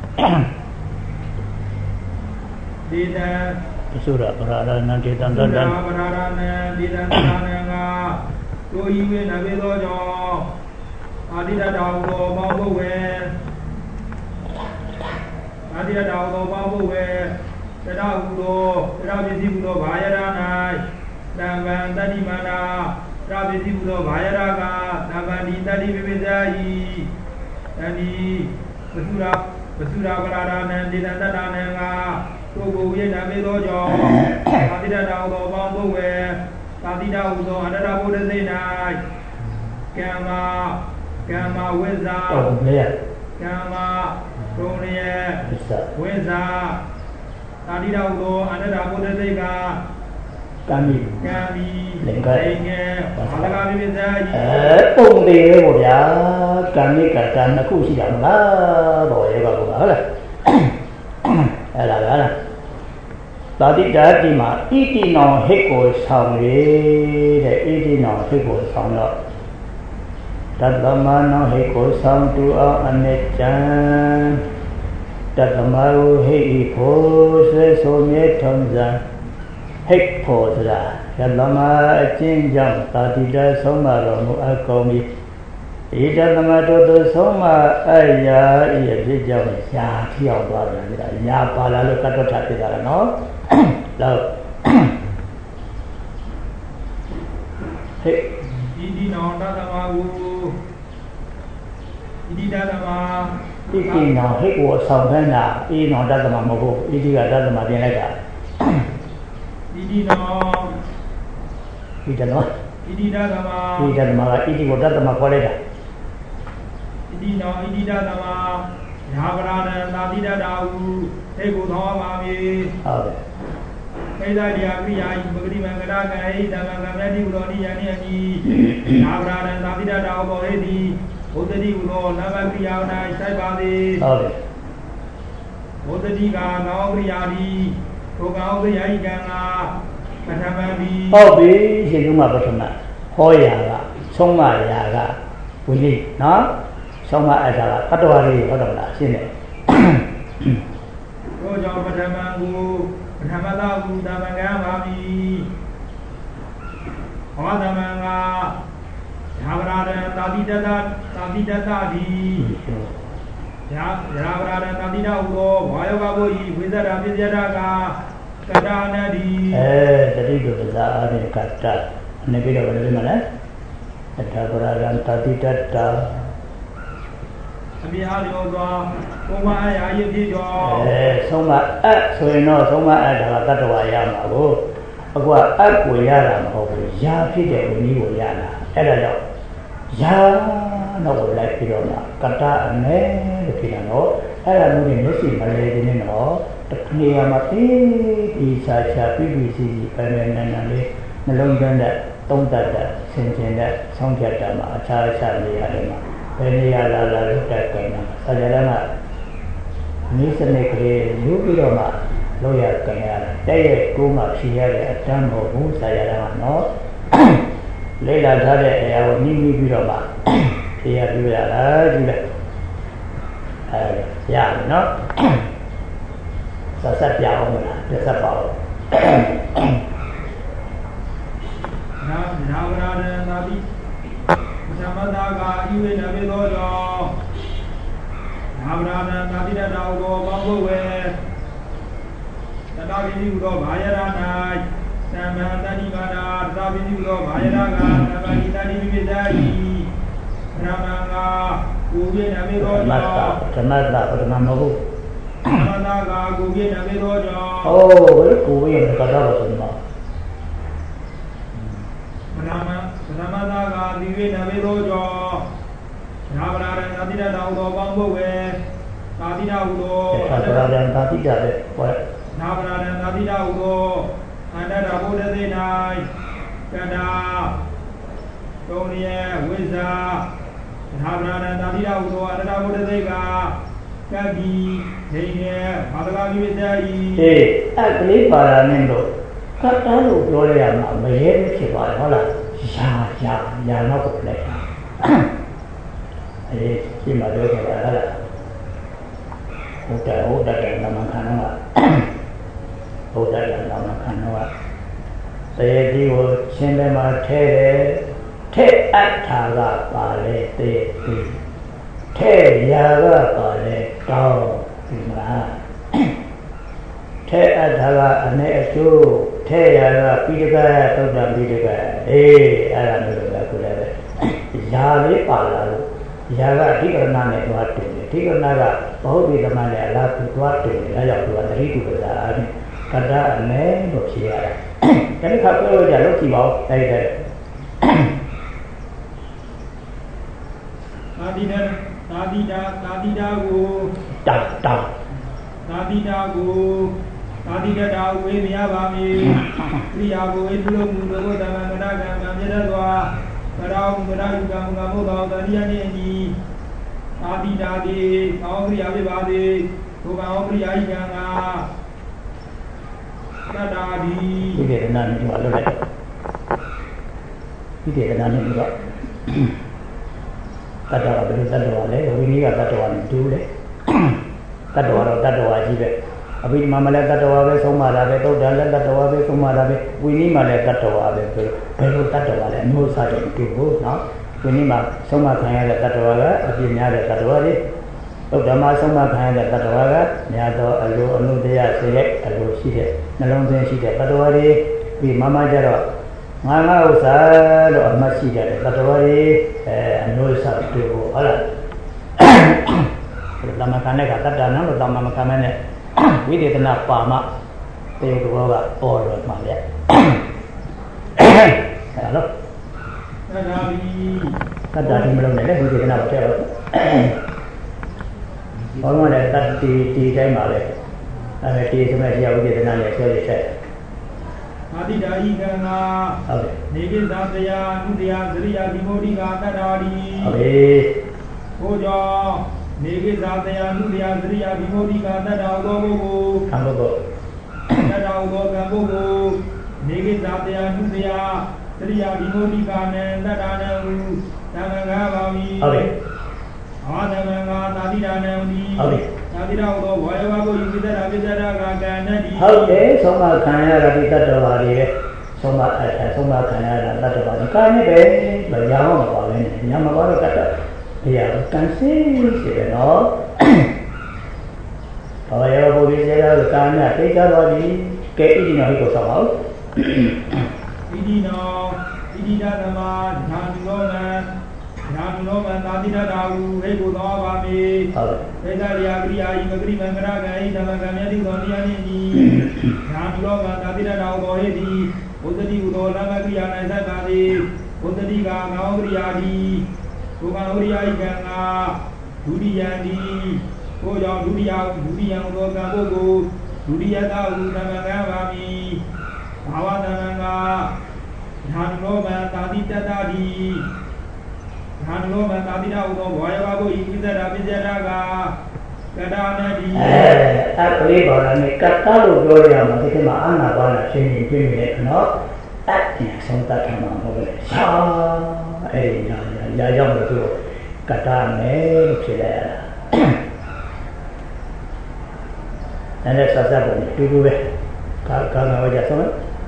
ဒေတံပစုရာပရာဒနာဒေတံတတ္တပရာဒနာဒေတံတတ္တနံကကိုဤဝေနဘေသောကြောင့်အာတိတတောသောပေါင်းဖို့ဝေအာတိတတောသောပေါင်းဖို့ဝေတရဟုသောတရပစ္စည်းဟုသောဘာယရ၌တံဗံတတိမနာတရပစ္စည်းဟုသောဘာယရကတံဗံဒီတတိပိပိဇာယီတဏီပစုရာပစုရာပရာဒနာဒေတံတတ္တနံကကိုကိုဝိနမေသောကြောင့်သာတိတတောသောပေါင်းဖို့ဝေသာတိတဟုသောအတ္တဘုဒ္ဓစေ၌ကမ္မကမ္မဝိဇ္ဇာဟုတ်ကဲ့ကမ္မဒုံရဝိဇ္ဇာသာတိတဟုသောအတ္တဘုဒ္ဓစေကကံမိကံမိလင်္ကာငယ်ဘာလကမိပိဇာယီအဲပုံသေးပဲပေါ့ဗျာကံမိကကံနှစ်ခုရှိတာမလားဘောရေကဟုတ်လားအဲ့ဒါလားသာတိတာတိမှာဣတိနောဟိတ်ကိုဆောင်ရတဲ့ဣတိနောဟိတ်ကိုဆောင်တော့တတ္တမနောဟိတ်ကိုဆောင်တူအောင်အနိစ္စံတတ္တမဟုဟိတ်ဖို့ဆွေဆိုမြဲထုံးစံဟိတ်ဖို့ဆိုတာယတမအချင်းကြောင့်သာတိတာဆုံးမတော်မူအကုန်ပြီဣတသမတောတုဆုံးမအရာဤအဖြစ်ကြောင့်ရှားဖြောက်သွားတယ်ဒါညာပါလာလို့ကတ္တထဖြစ်တာနော်လောက်ဟဲ့ဤဒီနောတသမဟု Iti Dadama. Iti no hit was something that in on Dadama Mogo, Iti Dadama Dianaga. Iti no. Iti no. Iti Dadama. Iti Dadama, Iti was Dadama Collega. Iti no, Iti Dadama. Yavarana, Nadida Dawu, Ego Mami. Okay. Eda Diabria, Bugri Mangaraga, Damagadi, Udoni, Yani, Yavarana, Nadida Dawu, Edi, Odedi Udo, Navagriana, Saibadi. Okay. Odediga, Naugriadi, Togaugriagana, Katamadi. Oh, be, Hiduma Batana, Hoyaga, Soma Yaga, we need, no? Soma Ada, Katawari, Odala, Sine. Roja Patamangu, Ramadagu, Damagami, Odamanga, Yavrada, Tadida, Tadida Tadi, Yavrada, Tadida Udo, Wayaboi, Wizard of Yadaga, Katanadi. Eh, the leader of the Zari Kata, and a bit of a women, the Tabarada, Tadida. Eh, Soma, so you know, Soma at Katawayama, go. Agua, Aquayana, Yafi, when you were Yana, Ella. Ya, no, like Pirona, Kata, and Ne, the Pirano, Ella moving missing, a lady in all, the Kniamati, is such a B B C, permanently, the London that, don't that, sensing that, Songatama, a child, Sally, Adama. When you are a little bit Sajalana, Nissanekre, Yukiroma, Loya Kanya, Day, Kuma, she had a term of who Sajalana, no? Layla Zade, our Nimi Biroma, here you are, yeah, no? Sasatya, the Sapao. Now, Nabi. Samadaga, you in a village. Nabrana, Nadida Daugo, Bambowe. Nadavi Udo, Bayarana, Samantani Mana, Davi Udo, Bayaraga, Nabani Vidari, Ramanga, Gugin a village. Tamada, or the Mamabu. Samadaga, Gugin a village. Oh, very cool, we have got out Ramadaga, Vivi Navirojo, Navara, Nadida Daudo, Bambowe, Nadida Udo, Nadida, Navara, Nadida Udo, and then Abuda de Night, Gada, Tonia, Wiza, Navara, Nadida Udo, and Abuda de Ga, Gagi, Dania, Madagavi with Daddy. Hey, I believe Paranendo. Katalu, Gloria, my head, Hola. Ya, ya, ya, no go play. I see my daughter. Oda, Oda, and Namakanoa. Oda, and Namakanoa. Say, you will send them a tear, tear at Taga, Pale, te, te, tear Yaga, Pale, down in my hand. Tear at Taga, and a two. Tear Pidiga, Toda Pidiga, eh, I don't know. Yali Pala, Yaga, Tiganana, what to Tiganaga, Bobby the man, I love to what to I love to agree to the Kada, and name of Sierra. Can you have a look about later? Nadida, Nadida, Nadida, go, da, da, Nadida, go. Nadida Dawu, Miavami, Riago, Edlum, the Damanaga, Namedadwa, Madam, Madam, Gamoda, Daniani, Nadida, Aubri, everybody, Aubri, Ayana, Nadadi. He did none in your letter. He did none in your Tatawa, Tatawa, we need a Tatawa to it. Tatawa, Tatawa, Abi Mamala Tatawa, Somara, Todan Tatawa, Somara, we need Mala Tatawa, Pero Tatawa, no such a people now. We need Soma Kaya Tatawa, Abinada Tatawari, Odama Soma Kaya Tatawaga, Niado, Alo, Aludea, Select, Alo, Shide, Nalonde Shide, Tatawari, we Mama Jaro, Mama Usa, or Masida, Tatawari, and no such people. တမခံတဲ့ကတတ္တနာလို့တမမခံမဲ့နဲ့ဝိသေသနာပါမတယုတ်ဘောကပေါ်တော့မှလေအဲ့လိုတတ္တာဘီတတ္တာဒီမလို့နဲ့လေဝိသေသနာတော့တဲ့တော့ဘောလုံးနဲ့တတ္တိဒီတိုင်းပါလေအဲ့ဒါဒီဆိုမဲ့ဒီဝိသေသနာနဲ့ဆွဲရတဲ့အာတိဒါဤကံနာဟုတ်တယ်နေကိသတရားနုတရားသရိယာဒီမောတိကတတ္တာဒီဟုတ်ပြီဘုရားနေကိသတရားနုတရားသရိယာဒီမောတိကတတ္တာသောပုဂ္ဂိုလ်ခံပုဂ္ဂိုလ်တတ္တာသောကံပုဂ္ဂိုလ်နေကိသတရားနုတရားသရိယာဒီမောတိကနံတတ္တာနံဟုသမ္မာဘာဝီဟုတ်ပြီအာသမံငါသာတိဒါနံဒီဟုတ်ပြီသာတိဒါသောဝါယဝဘုယိတ္တရာပိတ္တရာကကံနတိဟုတ်တယ်ဆုံးမခံရတာဒီတတ္တဝါတွေရဲ့ဆုံးမအဲဆုံးမခံရတာတတ္တဝါတွေကာနဲ့ပဲမရအောင်မပါလဲညမပါတော့တတ္တတရားကန်စီစီပဲနော်ဘာဝယဝဘုယိတ္တရာကကာနဲ့သိကြတော်ဒီကဲဣတိနောဟိကိုဆောင်အောင်ဣတိနောဣတိဒသမဓာတုလောနံနာမနောမသာတိတတာဟုဟိကိုသောပါမေဟုတ်သေတရိယာကရိယာဤမဂရိမံကရကံဤသမကံမြတ်တိသောတရားနှင့်ဤနာမနောမသာတိတတာဟုသောဟိတိဘုဒ္ဓတိဟုသောလမ္မကရိယာ၌သတ္တာတိဘုဒ္ဓတိကငောကရိယာတိဘုကံဝရိယာဤကံငါဒုတိယံတိကိုကြောင့်ဒုတိယဒုတိယံသောကံပုဂ္ဂိုလ်ဒုတိယတာဟုသမကံပါမိဘာဝတံငါနာမနောမသာတိတတာတိဟာလောမသာတိနာဥသောဘောယဝဘုဤပိစ္ဆရာပိစ္ဆရာကကတာနတိအဲအဲ့ကလေးပေါ်လာနေကတာလို့ပြောရမှာဒီကမှာအာနာပါနာရှင်းရင်ပြည့်နေနော်အဲ့ဒီဆုံးတတ်ထမှာဟုတ်ကဲ့ရှာအဲ့ဒီညာညာရောက်လို့သူကတာမယ်လို့ဖြစ်လိုက်ရတာအဲ့ဒါဆက်ဆက်ပုံတူတူပဲကာကာနာဝကြဆုံး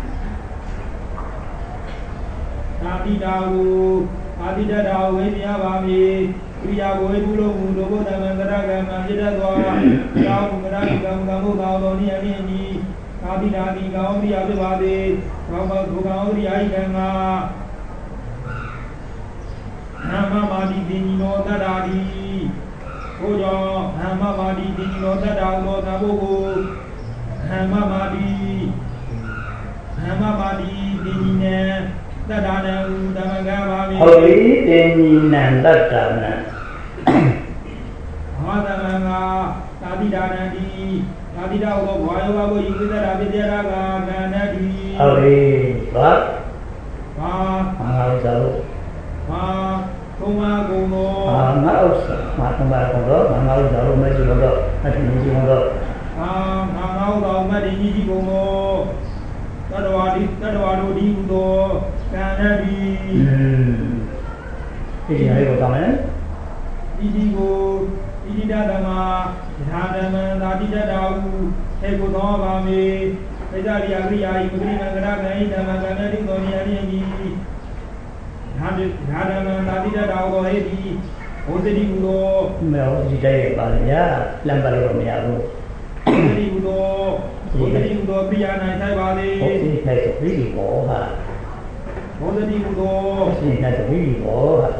သာတိတာဟုအာတိတတာဝိမြာပါမိဝိယာဝေပုလုံးမူဒုဗုဒ္ဓမံကရကံမံပြတ္တသောသာဝကရကံကံဘုသောသောနိယနိနိအာတိတာတိကောင်းရိယပြပါသေးသောဘဘုကောင်းရိယဤကံငါနာမမာတိတိနောတတ္တာတိဘုရောနာမမာတိတိနောတတ္တာသောသဘုကိုနာမမာတိနာမမာတိတိနေတတ္တနံသမဂဘာမိဟုတ်ပြီတင်ညီနံတတ္တနံဟာသမံငါသာတိဒါနံတိသာတိဒါဟုသောဘာယောဘုယိပိစ္ဆရာပိစ္ဆရာကကံနတိဟုတ်ပြီဘာဘာငါဥစ္စာဘာသုံးပါးကုန်သောဟာငါဥစ္စာငါသုံးပါးကုန်သောငါဥစ္စာကိုမရှိတော့အထူးမရှိတော့ဟာငါငါဥစ္စာမတ္တိကြီးကုန်သောတတ္တဝါဒီတတ္တဝါတို့ဒီဟုသောကံနတိဒီရည်ကိုတောင်းမယ်ဒီဒီကိုဣတိတသမဓာတမံသာတိတတာဟုဟေကိုသောပါမေပိဿရိယာကရိယာဤပဂရိမံကရကံဤဓမ္မကံနတိသောနိယနိယိဓာတဓာတမံသာတိတတာဟုသောဟေတိဘုဇတိဟုသောမေဟောဒီတဲ့ပါလေညာလမ်းပါလို့မရဘူးဘုဇတိဟုသောဘုဇတိဟုသောပြာနိုင်ဆိုင်ပါလေဘုဇတိနိုင်ဆိုပြီးဘောဟာဘုဇတိဟုသောရှင်းတဲ့ဝိဘောဟာ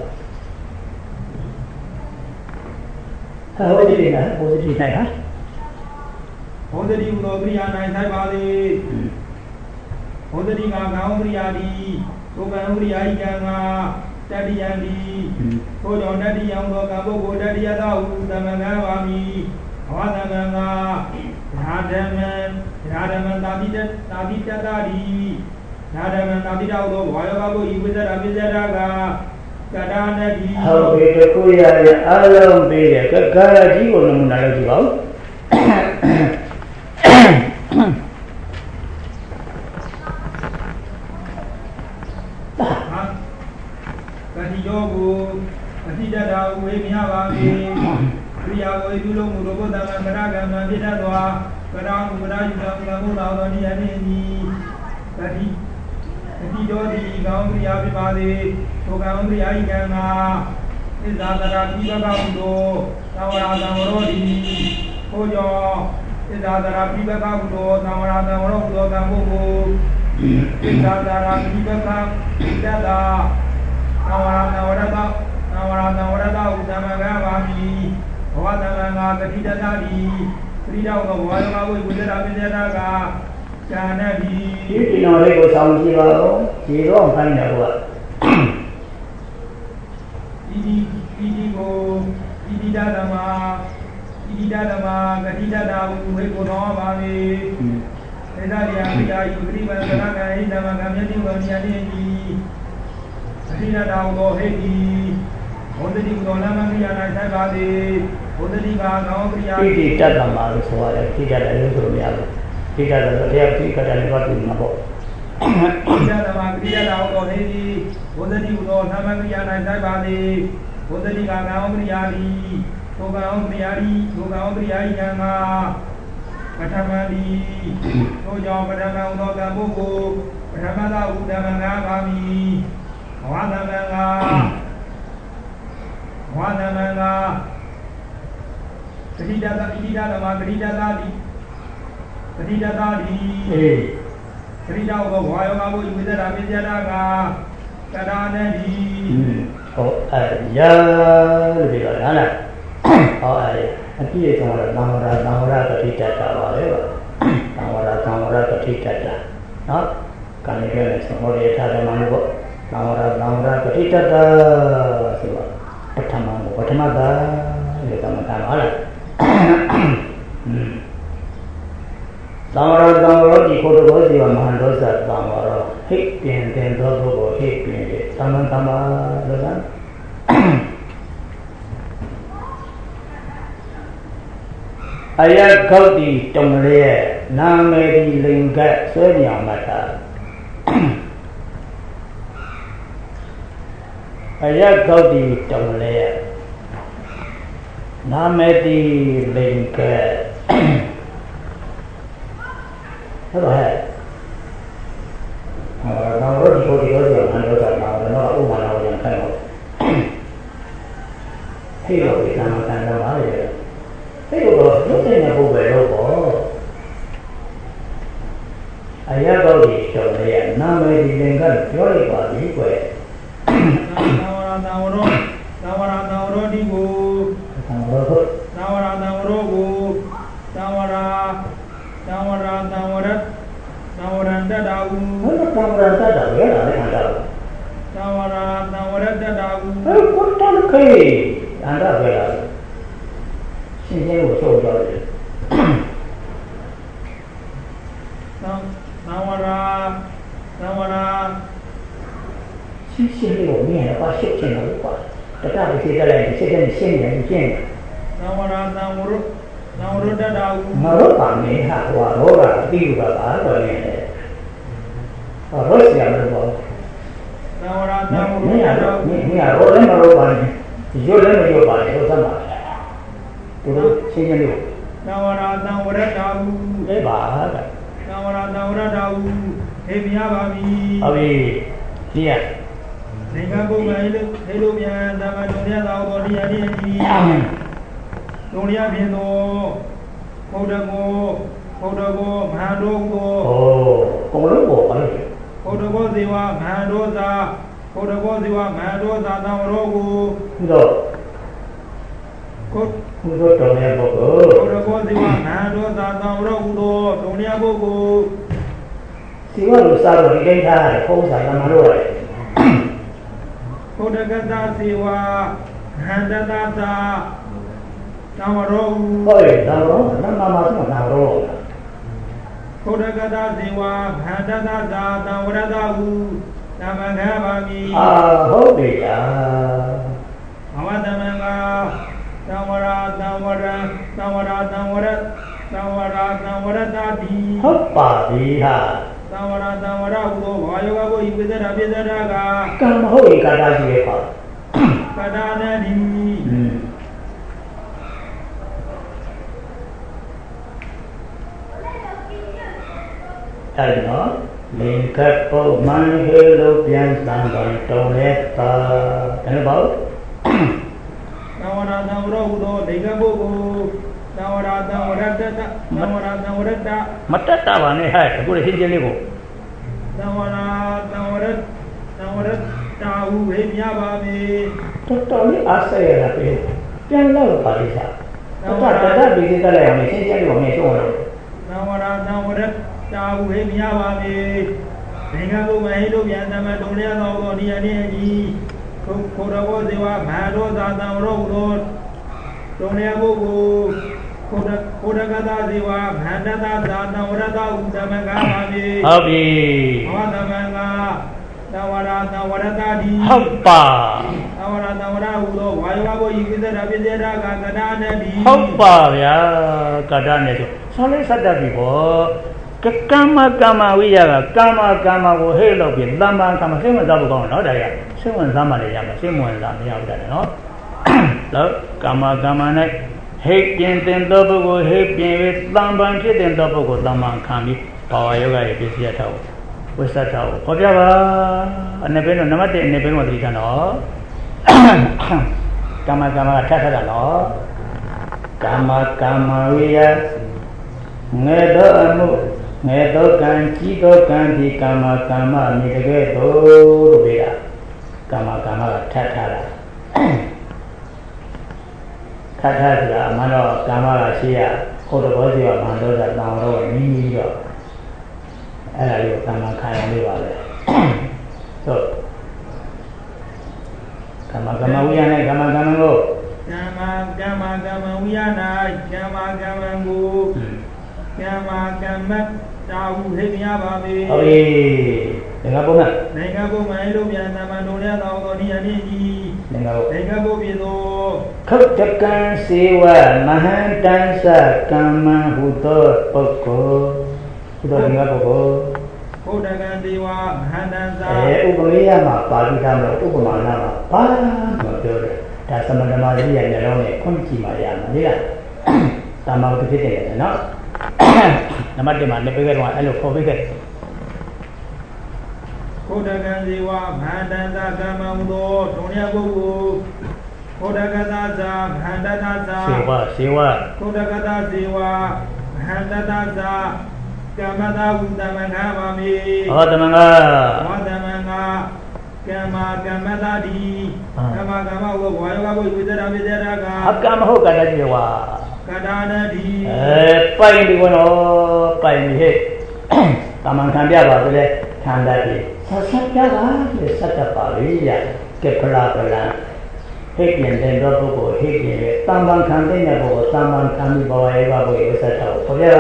ဘုဇတိနာဘုဇတိနိုင်ဟာဘုဇတိဟုသောပြာနိုင်ဆိုင်ပါလေဘုဇတိကကောင်းပြာတိကိုကံဥရိယာဤကံငါတတ္တိယံတိကိုကြောင့်တတ္တိယံသောကပုဂ္ဂိုလ်တတ္တိယသောဟုသမံငါပါမိဘဝသမံငါဓာဓမ္မံဓာဓမ္မံတာတိတတာတိတတာတိဓာဓမ္မံတာတိတောသောဝါယောဘဘုဤဝိဇ္ဇရာပိဇ္ဇရာကကတာနတိဟုတ်ပြီတခုရရအလုံးပေးတယ်ကကာရကြီးကိုနမူနာလုပ်ကြည့်ပါဦးကတိယောကိုအတိတတာဝေမြပါမေခရိယာဝေပြုလုံးမူရောဘုဒ္ဓမံကရကံမံပြတ္တသောကရောင်းကရာယုကံကံဘုသောသောနိယနိနိကတိအတိတော်ဒီကောင်းရိယာပြပါသေးထိုကောင်းရိယာဤကံငါသစ္စာတရာတိဘကောင်းတို့သဝရသံဝရောဒီဟိုကြောသစ္စာတရာတိဘကောင်းတို့သဝရသံဝရောသောကံဘုကိုသစ္စာတရာတိဘကောင်းတတ္တာသဝရသံဝရသောသဝရသံဝရသောသမဂဘာမိဘောဓမ္မငါကတိတတာဒီပရိဒါဝဘောယောဂဝိဝိဇ္ဇာပိဇ္ဇာကဇာနတိဒီဒီတော်လေးကိုဆောင်ကြည့်ပါဦးခြေတော့ခိုင်းတယ်ကွာဒီဒီဒီဒီကိုဒီဒီဓမ္မဒီဒီဓမ္မကတိတတာဝိကိုတော်ပါလေသေသာရိယာမိယာယုပရိပန္နကံဟိဓမ္မကံမြတိဝံမြတိတိအရိယတာဝတော်ဟိတိဘုဒ္ဓတိကောလမမိယာ၌ဆိုင်ပါသည်ဘုဒ္ဓတိကာကောပရိယာတိတတ္တမလို့ဆိုရတယ်တိတ္တတယ်လို့ဆိုလို့မရဘူးတိတ္တတယ်ဆိုတရားတိကတ္တလည်းဘာတူမှာပေါ့တိတ္တမပရိယတာဝတော်ဟိတိဘုဒ္ဓတိကောသမမိယာ၌ဆိုင်ပါသည်ဘုဒ္ဓတိကာကောပရိယာတိသောကောပရိယာတိသောကောပရိယာယံငါပထမတိသောကြောင့်ပထမသောကံပုဂ္ဂိုလ်ပထမသောဥဒ္ဓမငါပါမီဝါဒမငါဝါဒမငါသတိတတာဣတိတသမသတိတတာတိသတိတတာတိအေးသတိတောဘောဝါယောဂဘုဝိဇ္ဇာပိဇ္ဇာကကရာနတိဟောအဲယာလို့ပြောတာလားဟောအဲအပြည့်ဆုံးတော့သံဝရသံဝရပဋိတ္တတာပါလေသံဝရသံဝရပဋိတ္တတာနော်ကံလေးကလည်းသမောရိယထာဓမ္မလို့သံဝရသံဝရပဋိတ္တတာဆိုတော့ပထမပထမတာဒီကမ္မတာဟုတ်လားသံဝရသံဝရဒီကိုယ်တော်စီဝမဟာဒောသသံဝရဟိတ်ပြင်တင်သောဘုကိုဟိတ်ပြင်တယ်သမ္မသမ္မာလို့လားအယဂௌတိတုံရဲ့နာမေဒီလင်္ကဆွဲမြောင်မှတ်တာအယဂௌတိတုံရဲ့နာမေဒီလင်္ကဟုတ်ပါရဲ့ဟောတော့ရောဒီကိုဒီရောဒီမှာတော့တာတော့ဥပမာတော့ပြန်ခိုင်းတော့ဟေ့တော့ဒီကံကံတော့ပါလေအဲ့တော့ရုပ်တဲ့ဘုပဲတော့ပေါ့အရာတော့ဒီတော့လေနာမည်ဒီလင်ကပြောလိုက်ပါပြီကွယ်သာဝရသာဝရသာဝရသာဝရဒီကိုသာဝရသာဝရသာဝရကိုသာဝရသာဝရသာဝရသာဝရတတဟုသာဝရတတလေလားလေခန္ဓာသာဝရသာဝရတတဟုဟဲ့ကိုတော်ခေအန္တပဲလားရှင်းရှင်းကိုဆိုကြတယ်သံသံဝရသံဝရရှင်းရှင်းလေးကိုမြင်ရပါရှင်းရှင်းလို့ပါတတပဲသိကြလိုက်ရှင်းရှင်းရှင်းနေရှင်းသံဝရသံဝရသံဝရတတဟုမရောပါနေဟာဟောရောကအတိဥပါပါဆိုနေတယ်ဟောရောစီရမယ်ပေါ့သံဝရသံဝရမြင်ရတော့မြင်ရရောလည်းမရောပါနဲ့ရုပ်လည်းမရောပါနဲ့ဟုတ်သမ်းပါသူတို့ရှင်းရှင်းလို့သံဝရသံဝရတာဟုအဲ့ပါကသံဝရသံဝရတာဟုဟေးမရပါပြီဟုတ်ပြီကြည့်ရနိုင်ငံပုံမှန်လေးဟေးလို့မြန်သမတုံရသာတော်တရားရည်ကြီးတုံရဖြင့်သောဘုဒ္ဓကိုဘုဒ္ဓကိုမဟာတို့ကိုဩဘုံလို့ပေါ့အဲ့ဘုဒ္ဓကိုဇေဝမဟာတို့သာဘုဒ္ဓကိုဇေဝမဟာတို့သာသံဝရကိုတော့ကိုဘုရားတော်ရဲ့ပုဂ္ဂိုလ်ဘုရားကိုဒီဝါနာတော်သာသံဝရဟုသောတုံရပုဂ္ဂိုလ်စီဝလို့စားတော့ဒီကိစ္စရတယ်ဘုရားသမလို့ရတယ်ဘုဒ္ဓကတစီဝဟန္တတသာသံဝရဟုဟုတ်တယ်သံဝရနမမဆိုသံဝရဘုဒ္ဓကတစီဝဟန္တတသာသံဝရတဟုသမဂဗာမိအာဟုတ်တယ်လားဘဝသမင်္ဂသံဝရသံဝရသံဝရသံဝရသံဝရသံဝရတာတိဟုတ်ပါပြီဟာသံဝရသံဝရဟူသောဘာယောဂကိုဤပိသရာပိသရာကကံမဟုတ်ဧကတာရှိရဲ့ပါကတာနတိအဲ့တော့လင်္ကပုမန်ဟေလိုပြန်သံတော်တုံးနေတာဒါလည်းပေါ့သံဝရသံဝရဟုသောဒိဋ္ဌပုဂ္ဂိုလ်သံဝရသံဝရတ္တသံဝရသံဝရတ္တမတတ်တာပါနဲ့ဟဲ့အခုလေရှင်းရှင်းလေးကိုသံဝရသံဝရသံဝရတာဟုဟေ့မြပါမေတော်တော်လေးအားဆက်ရတာပဲပြန်လောက်ပါလိမ့်စား Tata tata biji kala yang ni, saya jadi orang ni semua. Nawara nawara tahu hemi apa ni? Dengan bu mahidup yang nama dunia tahu dia ni ni. Korawo dewa baru datang orang dunia bu korak korak kata dewa benda datang orang tahu nama kami ni. Abi. Awak nama nawara nawara tadi. Hapa. Nawara nawara ulo wayu wayu ikut rapi jera kadang ni. Hapa ya kadang ni tu. Soalnya sadar bibo. Kama kama wiya kama kama wo hello bi lama kama semua dah bukan no dah ya semua sama le ya semua sama ya udah no lo kama kama ni hei pian ten to buku hei pian we lambang pian ten to buku lambang kami bawa yoga ya biasa tahu biasa tahu kau biasa ane peno nama te ane peno tu ikan no kama kama kata kata no kama kama wiya ngedo anu ngedo kan cido kan di kama kama ni dege do beda kama kama thata thata là mano kama là sia ko do bo sia man do da taw do ni ni do ai la yo kama khai ni ba le so kama kama wiya nai kama kama go kama kama kama wiya nai kama kama go kama kama tahu hemi apa ni? Oi, dengar apa nak? Dengar apa mahidup yang nama dunia tahu dia ni ni. Dengar apa? Dengar apa itu? Katakan sewa mahan dansa kama hudo poko. Hudo dengar apa? Katakan sewa mahan dansa. Eh, upaya apa? Pagi dalam upaya apa? Pah, betul. Dah sama nama dia yang dalam ni kunci maya, ni lah. Sama tu kita ni, no? Nama dia mana pergi rumah, alo kau pergi. Kodakan jiwa bhandan kama udo dunia buku. Kodakata sa bhandata sa. Sewa, sewa. Kodakata sewa bhandata sa. Kama tahu sama kama mi. Oh teman ah. Oh teman ah. Kama kama tadi. Kama kama udo wayu kamu ikut dalam bicara kan. Apa mahu kata sewa? Kadana di. Eh, paling di mana? Paling ni. Taman kan dia apa tu le? Tanda di. Sasat apa? Sasat apa dia? Kepala kepala. Hek yang den dua buku, hek yang taman kan dia buku, taman kan di bawah eva buku besar tahu. Kaya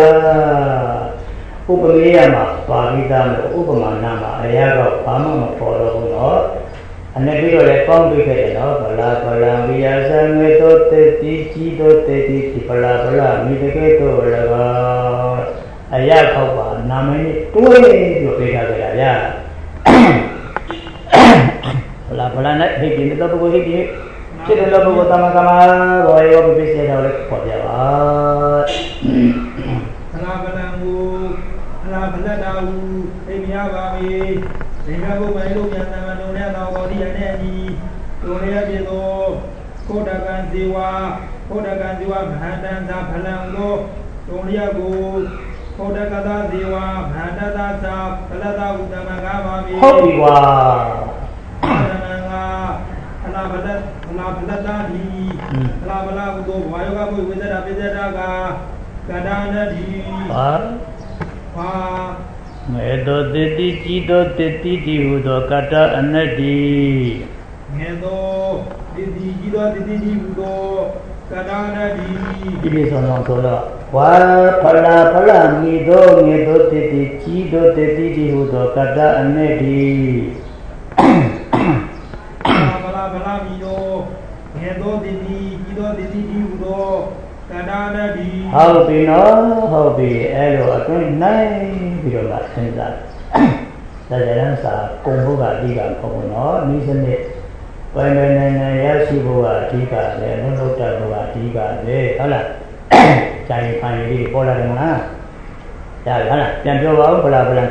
upaya mah, bagi dalam upama nama ayah kau pama mah follow puno. Ane biro le pang biro le no, bala bala biasa ngedo teti cido teti di bala bala mi deke to laga ayah kau pa nama ini tuai jo beda beda ya. Bala bala nak hegi ni tu buku hegi, kita tu buku sama sama boy boy bisnes dah oleh kau jawab. Bala bala bu, bala bala tahu, hegi apa mi? Dengan bu mahidup yang nama dunia tahu dia ni, dunia itu kodakan jiwa, kodakan jiwa bhandan sa phalang lo, dunia bu kodakata jiwa bhandata sa phalata utama kama mi. Hobi wa. Karena ala bala ala bala tadi, ala bala itu wayu kamu bicara bicara ka kadana di. Ah. Ah. Ngedo teti cido teti dihudo kata anadi. Ngedo teti cido teti dihudo kata anadi. Ini sono sono. Wah pala pala ngedo ngedo teti cido teti dihudo kata anadi. Pala pala pala ngedo ngedo teti cido teti dihudo kata anadi. How be no how be elo akan nai. Bila nak senjata, dalam sah kumpulan tiga kumpulan ni sendiri. Pemain-pemain yang sibuk tiga, yang nonton tiga, deh, alah, cari pagi bola dengan, ya, alah, yang jawab bola bola.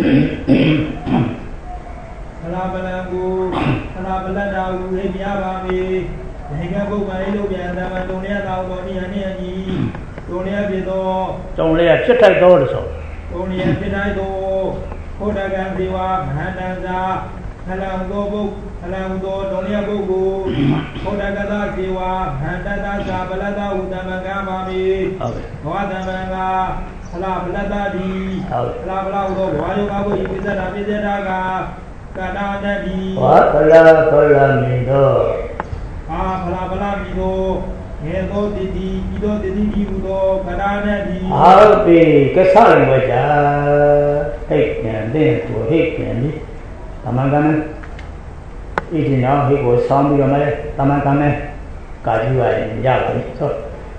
Bola bola bu, bola bola tahu ini apa ni? Hingga bu mahidup yang zaman dunia tahu dunia ni ni, dunia itu. Dunia cetai dulu so. Dunia tidak itu, kodakan jiwa bhandan sa အလံသောဘုအလံသောတော်ရပုဂ္ဂိုလ်ဘုဒ္ဓဂတဇေဝဟန္တတသာပလတ္တဟုတမကပါမိဟုတ်ကဲ့ဘောဓမ္မကဖလားပလတ္တတိဟုတ်ဖလားဖလားသောဘောယောဂဘုဤပိစ္ဆရာပိစ္ဆရာကကတာတတိဘောဖလားဖလားမိသောအာဖလားဖလားမိသောငယ်သောတတိဤသောတတိဤဟူသောကတာတတိဟုတ်ပြီကဆရဝကြဟိတ်ပြန်တဲ့ကိုဟိတ်ပြန်ပြီသမန်ကမ်းဤဒီနောက်ဟိတ်ကိုဆောင်းပြီးတော့မယ်သမန်ကမ်းနဲ့ကာကြည့်ရရင်ရပါပြီဆို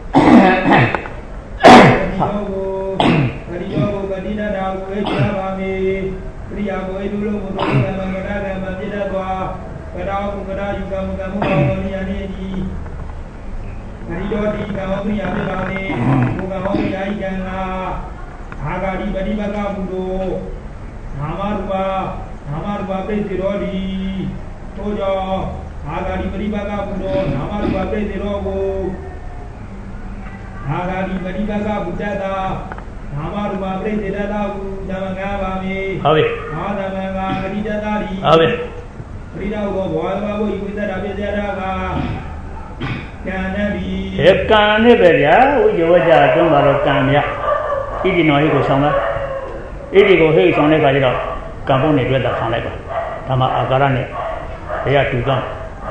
ပရိယောဂပတိတတာဝေချာပါမေပရိယာဘဝေဒုလုံးဘုဒ္ဓကမ္မကရကမ္မပြိတ္တဝါကရောကုကရယုကမကမုဘောနိယနိတိပရိယောတိကံပရိယာပြပါမေဘုကဟောယာယိကံနာအာဂာတိပฏิပကဘုဒ္ဓနာမရူပနာမရူပပြိတိရောတိထိုကြောင့်အာဂာတိပฏิပကဘုဒ္ဓနာမရူပပြိတိရောကိုအာဂာတိပฏิပကဘုဒ္ဓတာနာမရူပပြိတိတတာဟုဓမ္မကပါမေဟုတ်ပြီအာဓမ္မကဂတိတတာတိဟုတ်ပြီပရိဒါဘောဘောဓမ္မဘုဤဝိသတာပြစေတာကကံနဲ့ဒီေကံနဲ့ပဲဗျာဝိဇဝကြအကျုံးတော့ကံမြဣတိနောဟိကိုဆောင်လားဣတိကိုဟိဆောင်တဲ့ခါကျတော့ကံပုံနဲ့တွေ့တာဆောင်လိုက်ပါဓမ္မအာကာရနဲ့တရားတူတော့ဣ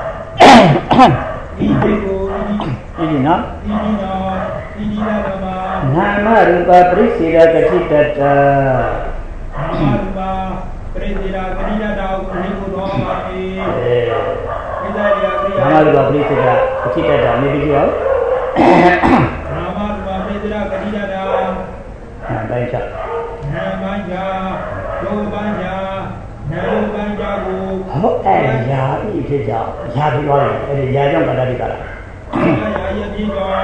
တိကိုဣတိနော်ဣတိနောဣတိရဓမ္မနာမရူပပရိစေရကတိတတနာမရူပပရိစေရကတိတတကိုဟိကိုတော်ပါပြီအဲဣဒရိယကရိယာနာမရူပပရိစေရကတိတတနေပြီးရောနာမရူပပရိစေရကတိတတနာပိုင်းချနာပိုင်းချဒုပိုင်းချနာဒုပိုင်းချကိုဟုတ်အဲရာဤဖြစ်ကြောင့်ရာပြီးသွားတယ်အဲဒီရာကြောင့်ကတ္တတိကလားရာရည်ပြီးတော့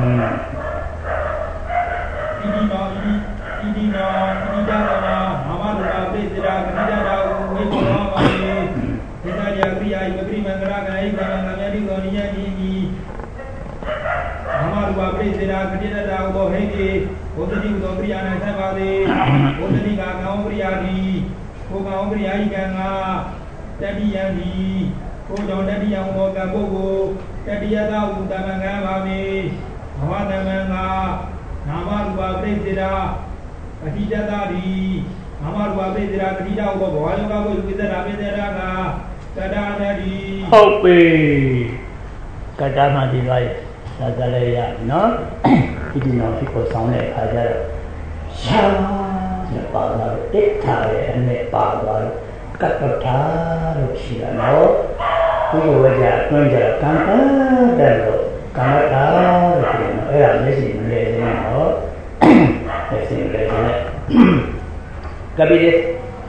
ဣတိနောဣတိနောဣတိတနာနာမရူပပိစိရာကတိတတာဝိကောပါမေသေတရာကရိယာဤပရိမန္တရာကအိကံငမြတိကောနိယတိဤနာမရူပပိစိရာကတိတတာဝဟိတိဘုဒ္ဓတိသောပရိယာ၌ဆက်ပါသည်ဘုဒ္ဓတိကကောပရိယာတိကိုကောပရိယာဤကံငါတတိယံတိကိုကြောင့်တတိယံဘောကပုဂ္ဂိုလ်တတိယသာဝုတမံကံပါမေဘဝတမံကနာမရူပပိစိရာအတိတတာတိနာမရူပပိစိရာကတိတဟုသောဘဝယောဂကိုဝိသရာပိသရာကကတာနတိဟုတ်ပြီကတာမှဒီပါရဲ့သာသလည်းရနော်ဒီဒီနောက်ဖြစ်ကိုဆောင်းတဲ့အခါကျတော့ရှားပါတော့တိတ်ထားရဲ့အနေပါသွားတော့ကတ္တထာလို့ရှိတာနော်ဘုရားဝကြအတွင်းကြကံတဲ့လို့ကံတာလို့ပြောတယ်အဲ့ဒါမျက်စိမလဲနေတော့မျက်စိလဲနေကပိတေ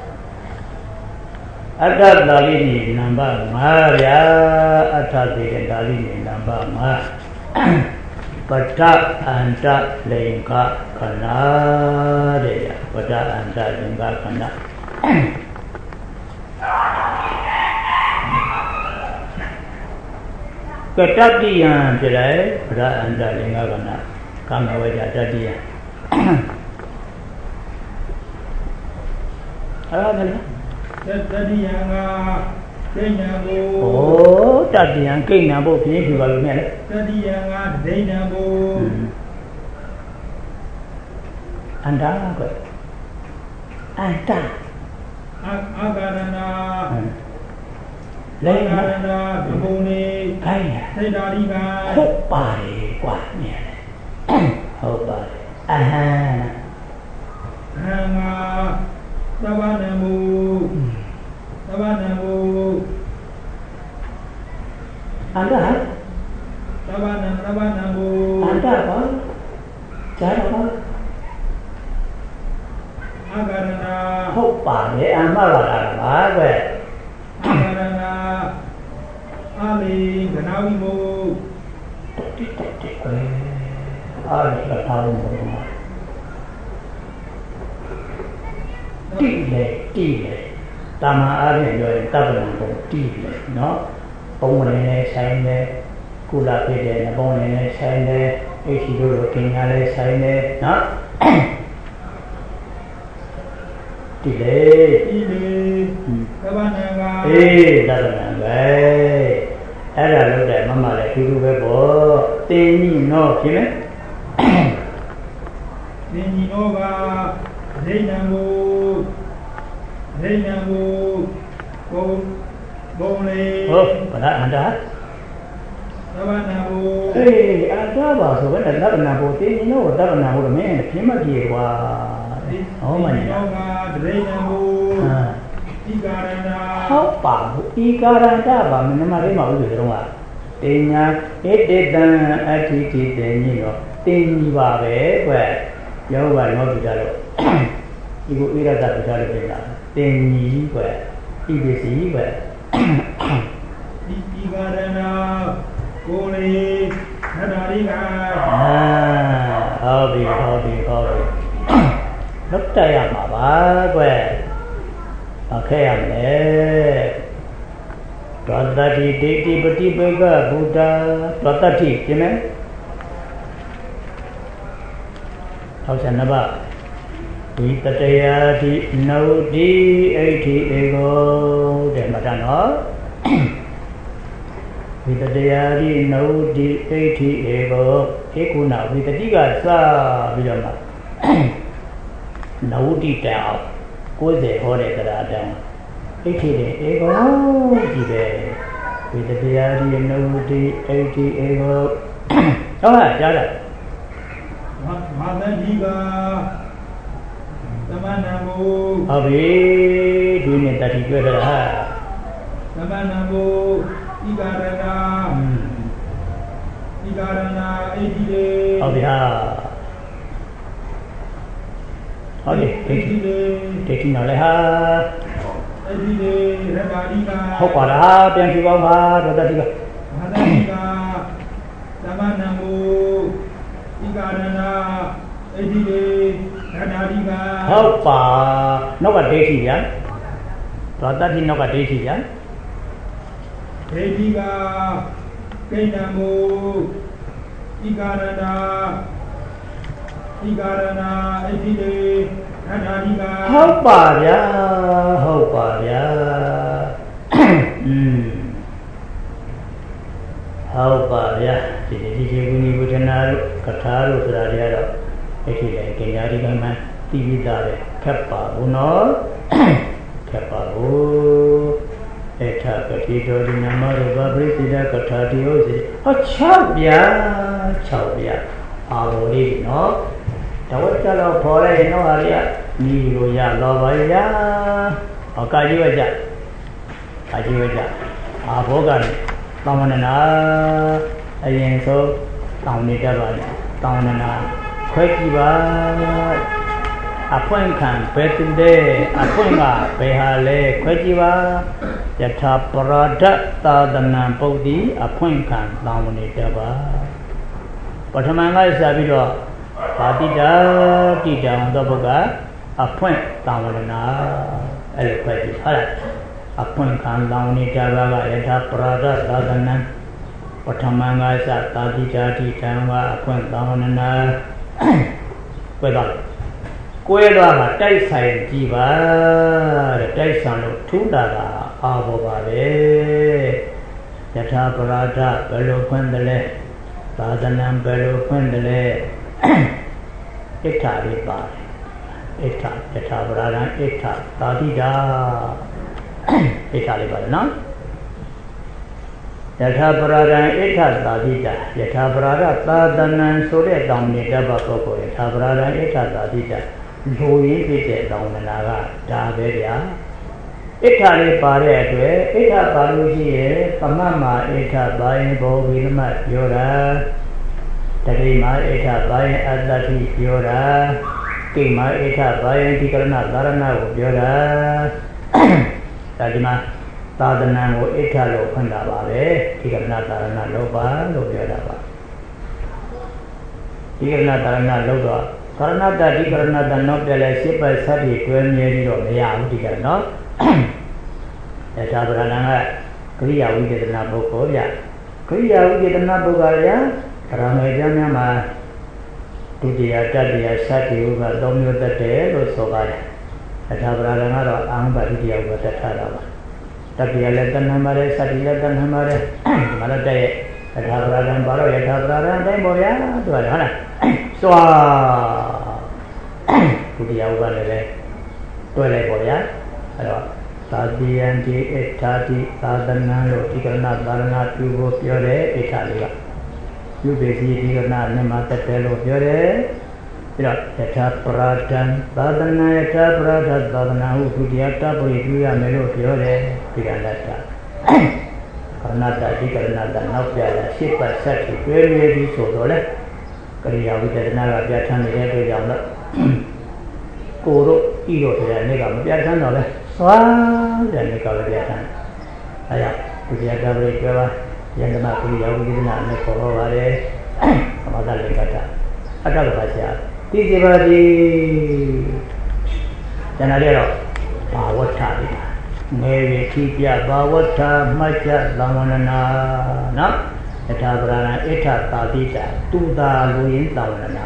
အတ္တတာလိနိနံပါတ်၅ဗျာအတ္တတေတာလိနိနံပါတ်၅ပတ္တအန္တလိင်္ဂခဏတဲ့ပတ္တအန္တလိင်္ဂခဏကတတ္တိယံဖြစ်တယ်ပတ္တအန္တလိင်္ဂခဏကာမဝေဒတတ္တိယံအဲ့ဒါလည်းတတ္တိယံကကိဏ္ဏဘုဩတတ္တိယံကိဏ္ဏဘုပြင်းပြပါလို့နဲ့လေတတ္တိယံကဒိဋ္ဌံဘုအန္တာကွအန္တာအာဂရဏာလေအာဂရဏာဒီဘုံနေခိုင်းစေတာဒီကဟုတ်ပါတယ်ကွာမြင်တယ်ဟုတ်ပါတယ်အဟံအဟံကသဗ္ဗနံဘုသဗ္ဗနံဘုအန္တဟသဗ္ဗနံသဗ္ဗနံဘုအန္တပါဇာတော့အာဂရဏာဟုတ်ပါလေအမှတ်ပါလားပါကွယ်အာဂရဏာအာလီကနာဝိမုတိတိတိကွယ်အာလီကနာဝိမုတိလေတိလေတာမန်အားဖြင့်ပြောရင်တပ္ပံဘုံတိလေနော်ဘုံဝင်နေဆိုင်နေကုလဖြစ်တဲ့ဘုံဝင်နေဆိုင်နေအိရှိတို့လိုခင်ရလဲဆိုင်နေနော်တိလေတိလေသဗ္ဗနံကအေးသဗ္ဗနံပဲအဲ့ဒါလို့တဲ့မမလည်းသူလိုပဲပေါ့တင်းကြီးနော်ဖြစ်မယ်တင်းကြီးနော်ကဒိဋ္ဌံကိုဒိဋ္ဌံကိုဘုံဘုံလေးဟုတ်ဗလားအန္တာသဗ္ဗနံကိုအေးအန္တာပါဆိုပဲသဗ္ဗနံကိုတင်းကြီးနော်သဗ္ဗနံကိုမင်းပြင်းမပြေကွာဟောမနေတော့ကဒိဋ္ဌံကိုဤကာရဏဟုတ်ပါဘူးဤကာရဏပါမနမလေးမှာဥစ္စာတော့ကတင်ညာဣတိတံအဋ္ဌိတိတင်ကြီးတော့တင်ကြီးပါပဲကွယောဂနောပိတာလို့ဒီကိုဣရတပိတာလို့ပြင်တာတင်ကြီးကွဤပစ္စည်းကွဤဤကာရဏကိုလေးခန္ဓာလေးကအာဟုတ်ပြီဟုတ်ပြီဟုတ်ပြီလောက်တရမှာပါကွအခက်ရမယ်သောတတိဒိဋ္ဌိပฏิပေကဘုဒ္ဓသောတတိကျင်းမယ်ထောက်ဆံနှစ်ပါးဝိတတယာတိနုတိအဋ္ဌိဧကောတဲ့မှတ်တာနော်ဝိတတယာတိနုတိအဋ္ဌိဧကောဧကုဏဝိတတိကစပြီးတော့မှနဝတိတံအောင်ကိုယ်စေဟောတဲ့တရားတံဣဋ္ဌိတဲ့ဧကောဒီပဲဝိတတရားဒီနုတိဣဋ္ဌိဧကောဟုတ်လားကြားတာမာသတိကသမဏံကိုဟုတ်ပြီဒီနေ့တတိတွေ့တာဟာသမဏံကိုဤကာရဏဤကာရဏဣဋ္ဌိလေဟုတ်ပြီဟာဟုတ်ပြီဒိဋ္ဌိလေဒိဋ္ဌိနော်လေဟာဣဋ္ဌိလေရတ္တိကဟုတ်ပါလားပြန်ကြည့်ပါဦးပါရတ္တိကမာသတိကသမဏံကိုဤကာရဏဣဋ္ဌိလေရတ္တိကဟုတ်ပါနောက်ကဒိဋ္ဌိဗျာရတ္တိနောက်ကဒိဋ္ဌိဗျာဒိဋ္ဌိကကိဏံကိုဤကာရဏဤကာရဏဣဋ္ဌိလေရတ္တိကဟုတ်ပါဗျာဟုတ်ပါဗျာอืมဟုတ်ပါဗျာဒီဒီဒီကုဏီဝုဒနာတို့ကထာတို့ဆိုတာတွေကတော့အဲ့ဒီလေကေယာဒီကမှတိပိတာပဲခက်ပါဘူးနော်ခက်ပါဘူးအထကတိတော်ဒီနမရူပပရိသေဒကထာတိဟုတ်စီဟော၆ဗျာ၆ဗျာအာဘောလေးနော်တဝက်ကြတော့ခေါ်လိုက်ရင်တော့ဟာရနီလိုရလောပါရဟောကာကြီးဝကြကာကြီးဝကြအာဘောကလည်းတောင်းမနာအရင်ဆုံးတောင်းနေတတ်ပါလေတောင်းနာခွဲကြည့်ပါအဖွင့်ခံဘယ်သူတဲ့အဖွင့်ကဘယ်ဟာလဲခွဲကြည့်ပါယထာပရဒတ်သာသနာပုဒ်တိအဖွင့်ခံတောင်းနေတတ်ပါပထမကစပြီးတော့ပါတိတာတိတံသောဘုကအဖွင့်တောင်းနာအဲ့လိုခွဲကြည့်ဟုတ်လားအဖွင့်ခံတောင်းနေတတ်ပါကယထာပရဒတ်သာသနာပထမကစတာတိတာတိတံကအဖွင့်တောင်းနာကွဲသွားတယ်ကွဲသွားတာတိုက်ဆိုင်ကြည့်ပါတဲ့တိုက်ဆိုင်လို့ထူးတာကအာဘောပါပဲယထာပရာဒဘယ်လိုဖွင့်တယ်လဲသာသနာဘယ်လိုဖွင့်တယ်လဲဣဋ္ဌာလေးပါတယ်ဣဋ္ဌာယထာပရာဒဣဋ္ဌာသာတိတာဣဋ္ဌာလေးပါတယ်နော်ယထာပရာဒံဣဋ္ဌသာတိတာယထာပရာဒသာသနံဆိုတဲ့တောင်းနေတတ်ပါပုဂ္ဂိုလ်ယထာပရာဒံဣဋ္ဌသာတိတာလူရင်းဖြစ်တဲ့တောင်းနာကဒါပဲဗျာဣဋ္ဌလေးပါတဲ့အတွက်ဣဋ္ဌပါလို့ရှိရဲ့သမတ်မှာဣဋ္ဌပါရင်ဘောဝိနမပြောတာတတိမှာဣဋ္ဌပါရင်အတ္တတိပြောတာကိမှာဣဋ္ဌပါရင်ဒီကရဏသာရဏကိုပြောတာဒါဒီမှာသာသနာကိုဣဋ္ဌလို့ဖွင့်တာပါပဲဒီကရဏသာရဏလို့ပါလို့ပြောတာပါဒီကရဏသာရဏလို့တော့ကရဏတတိကရဏတနောက်ပြလဲရှစ်ပတ်ဆက်ပြီးတွဲမြဲပြီးတော့မရဘူးဒီကရနော်အဲဒါဗရဏကကရိယာဝိသေသနာပုဂ္ဂိုလ်ဗျကရိယာဝိသေသနာပုဂ္ဂိုလ်ဗျဗရမေကျမ်းများမှာဒုတိယတတိယစတိဟုကသုံးမျိုးတတ်တယ်လို့ဆိုပါတယ် Yathaparana Ambadiya Vatatara. Tapiala Tanamare, Satila Tanamare, Malatae, Yathaparana Baro, Yathaparana, Boya, Duana. So, Pudia Vanade, Toile Boya, Tadi and the Etati, Sadana, Tikana, Barana, Tubo, Piore, Italia. You basically are not Namata Tello Piore. Yatha Pratan, Badana, Yatha Pratat, Badana, Udiata, Puria, Melo, Fiore, Piganata. Karnata, Tikarnata, Napia, Shipa, Sati, very, very so, Korea with the Nara Piatan, every younger Koro, Ego, and Nika, Piatan, or Swa, and Nika Piatan. Aya, Puria, Gabriel, Yangama, Puria, we did not make for Ovare, Amada Legata. Atalapasia. Tijibadi Janadero Bawata Maybe Tipia Bawata Macha Lamanana Na Etabrana Eta Tadita Tuda Luin Lamanana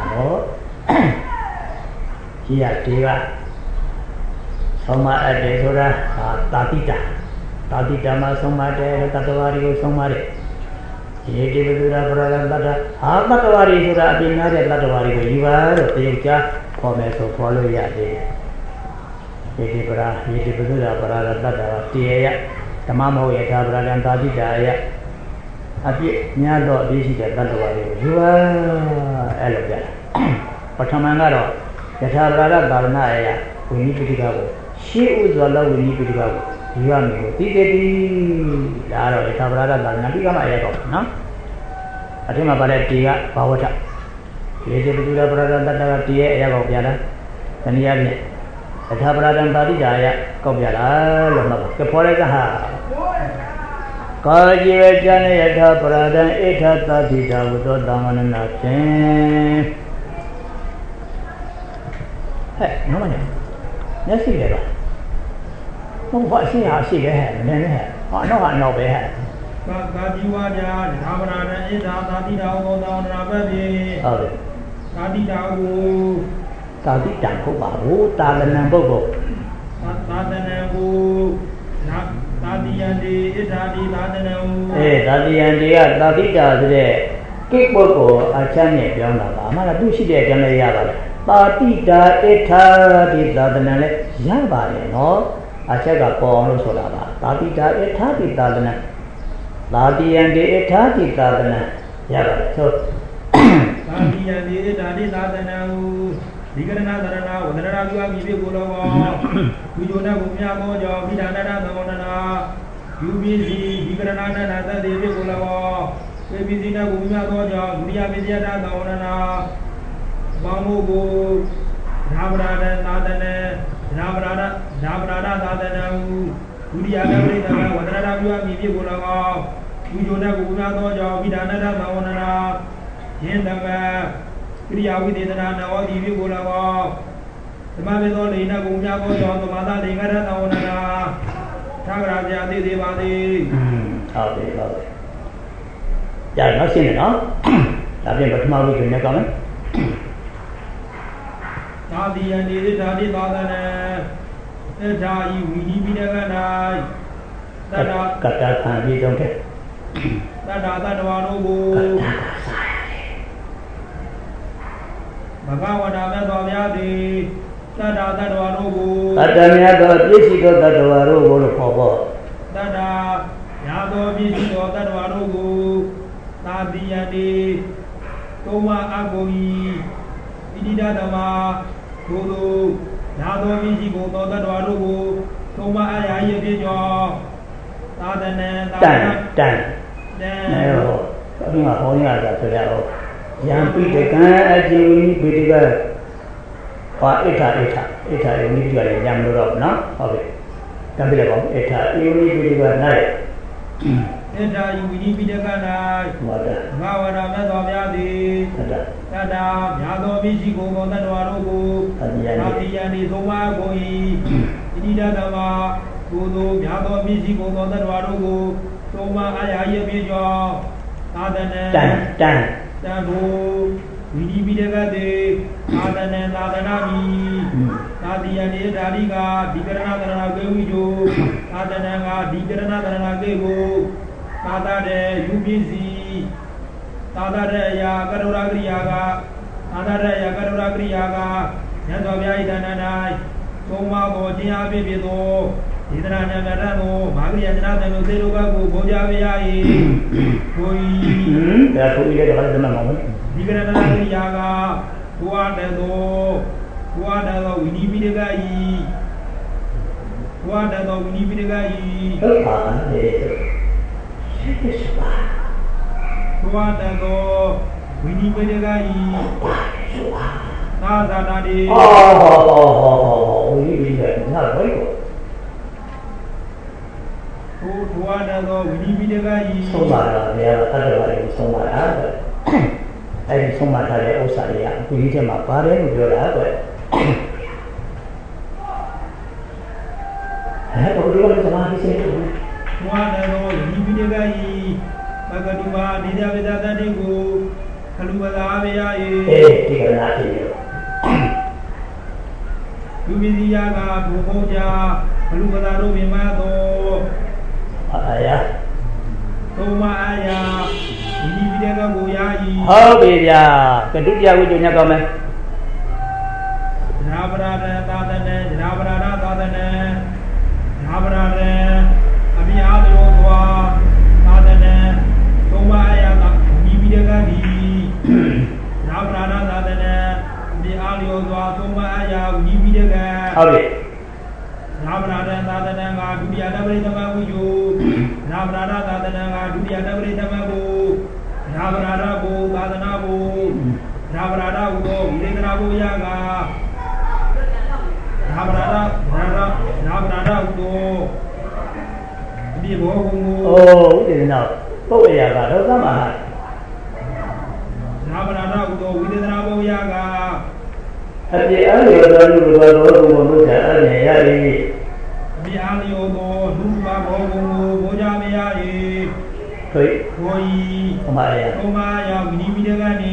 Here Tiva Soma Adesora Tadita Tadita Masoma de Tatavari Somare Yedivura Braganda, Amatavari, Dinari, Latavari, you are a Payuka, Comes of Follow Yadi. Yedivura, Yedivura, Braganda, Tia, Tamamo Yatabra and Tadija. Abi Niado, this is a Latavari, you are elegant. Patamangaro, Yatabra, Barnaya, we need to go. She was allowed, we need to go. You are me. Titi, Daro, Tabrada, Nabiga, no? Atima Baletia, Pawata. Lady Brother, that Tia, Yagopiana, and Yami. The Tabrada and Badija, Copiala, the Poraga. Kaji, Jane, Tabrada, Eta, Tadita, without Daman and nothing. Hey, no money. Let's see it. What she has she had, men had. I know I know they had. Kadiwaja, Tamarana, Tadida, down Rababi. Oh, Tadida, Tadida, Babu, Tadan Bobo. Tadan, Tadi and the Itadi, Tadan. Eh, Tadi and the Tadida, the Kikoko, a Chania, Yama, Amara Dushi, Janayava. Tadida, Etadi, Tadan, Yava, no? I check up on Solava. Tadita, Etati Tadana. Ladi and the Etati Tadana. Yeah, so Ladi and the Etati Tadana. Digana, whether you give you we don't have Mumiamo, Vidana, Nona, U B C, Digana, the Vigula, Babysina, Mumiamo, Via Vidiana, Nona, Mamugo, Nabrada, Nadane. Nabrada, Nabrada, Nadana, Udiana, whether you are Midi Gulaga, Ujuna, Guna, Vidana, Nona, Yendama, Kriya with the Nana, or the Vigulaga, the Mamma, Lina, Guna, the Mada, the Gana, Nona, Tagraja, the Devadi. Okay, okay. Yeah, not seen it, no? Nothing but tomorrow we can comment. Tadi and the Tadi Tadana, the Tadi, we need to be a night. Cut that and we don't get that. Other one, Magawana, Yadi, that other one, Adamia, this is that one, Dada, Yado, Bishi, or that one, Tadi and the Toma Agoi. Ididama, Guru, Nado Visigo, Dodo, Toma Ayaya, Tadan, Dan, Dan, Dan, Hoya, Young Peter can you need or Eta, Eta, Eta, you need to get young Europe, no? Okay. Come below, Eta, you need to get night. Eta, you need to get night. Mavana, Yadi. Tada, Yado Visigo, Montanuarugo, Tati and his Omagoi, Ididama, Gudu, Yado Visigo, Montanuarugo, Toma Ayaya Vijo, Tadan, Dan, Tadu, Vidibidegade, Tadan, Tadanami, Tadi ဒီယနေဒါရိကဒီကရဏတရဏကေဝိယိုသာသနံကဒီကရဏတရဏကေကိုသာသတဲ့ယူပစ္စည်းသာသတဲ့အရာကရုဏာကရိယာကသာသတဲ့အရာကရုဏာကရိယာကမြတ်စွာဘုရား၏တဏ္ဍာ၌သုံးပါးပေါ်ခြင်းအဖြစ်ဖြစ်သောဒီတရဏမြတ်ရတ်သောမာဂရိယဉာဏ်သံတို့သေလိုဘက်ကိုဘောကြပြရ၏ဘုရားဒါကိုကြီးလည်းတော့မမှန်ဘူးဒီကရဏကရိယာကဘုရားတသောဘုရားတသောဝိနိပိဒကဤဘုရားတသောဝိနိပိဒကဤဟုတ်ပါလေရှိတယ်ဆိုပါဘုရားတသောဝိနိပိဒကဤသာသနာတိဟောဟောဟောဟောဝိနိပိဒကနာဘယ်ကိုဘုဘုရားတသောဝိနိပိဒကဤဆုံးပါလားဘုရားတတ္တဝါတွေဆုံးပါလားအဲ့ဒီဆုံးမထားတဲ့ဥစ္စာတွေကအခုဒီထဲမှာပါတယ်လို့ပြောတာကွယ်အဲ့တော့ဒီလိုသမာဓိစိတ်ကိုဘွားတယ်လို့ဒီပိဋကကြီးဘဂတုမာဒီဒဝိဒတတိကိုခလူပသာဘယအေအေးဒီကနာတိလူပိစီယာကဘုဘောကြခလူပသာတို့မြင်မသောအာယာသုံးမအာယာဒီပိဋကကိုယာဤဟုတ်ပြီဗျာကဒုတိယဝိจุညကောင်းမယ်ဇနာပရာဒသာသနေဇနာပရာဒသာသနေဇနာပရာဒအမိအားတော်စွာသာသနေသုံးပါးအရာကဒီပိဋကဒီဇနာပရာဒသာသနေအမိအားတော်စွာသုံးပါးအရာဒီပိဋကဟုတ်ပြီဇနာပရာဒသာသနေကဒုတိယတပရိသမဝိယုဇနာပရာဒသာသနေကဒုတိယတပရိသမကိုဇနာပရာဒကိုသာသနာကိုဇနာပရာဒဟုသောဝိလေကနာကိုရကနာဗရာဒနာရနာဗရာဒဟုသောဒီဘောကုံကိုအိုးဒီနောက်ပုတ်အရာကတော့သမဟာနာဗရာဒဟုသောဝိသေသနာဘောရကအပြည့်အလျော်သောလူဘောဘောကုံကိုမှုတာအနေရ၏အပြည့်အလျော်သောလူဘောဘောကုံကိုဘောကြမရ၏ခွေဘောဤအမရအမရဝိနိမိတကနေ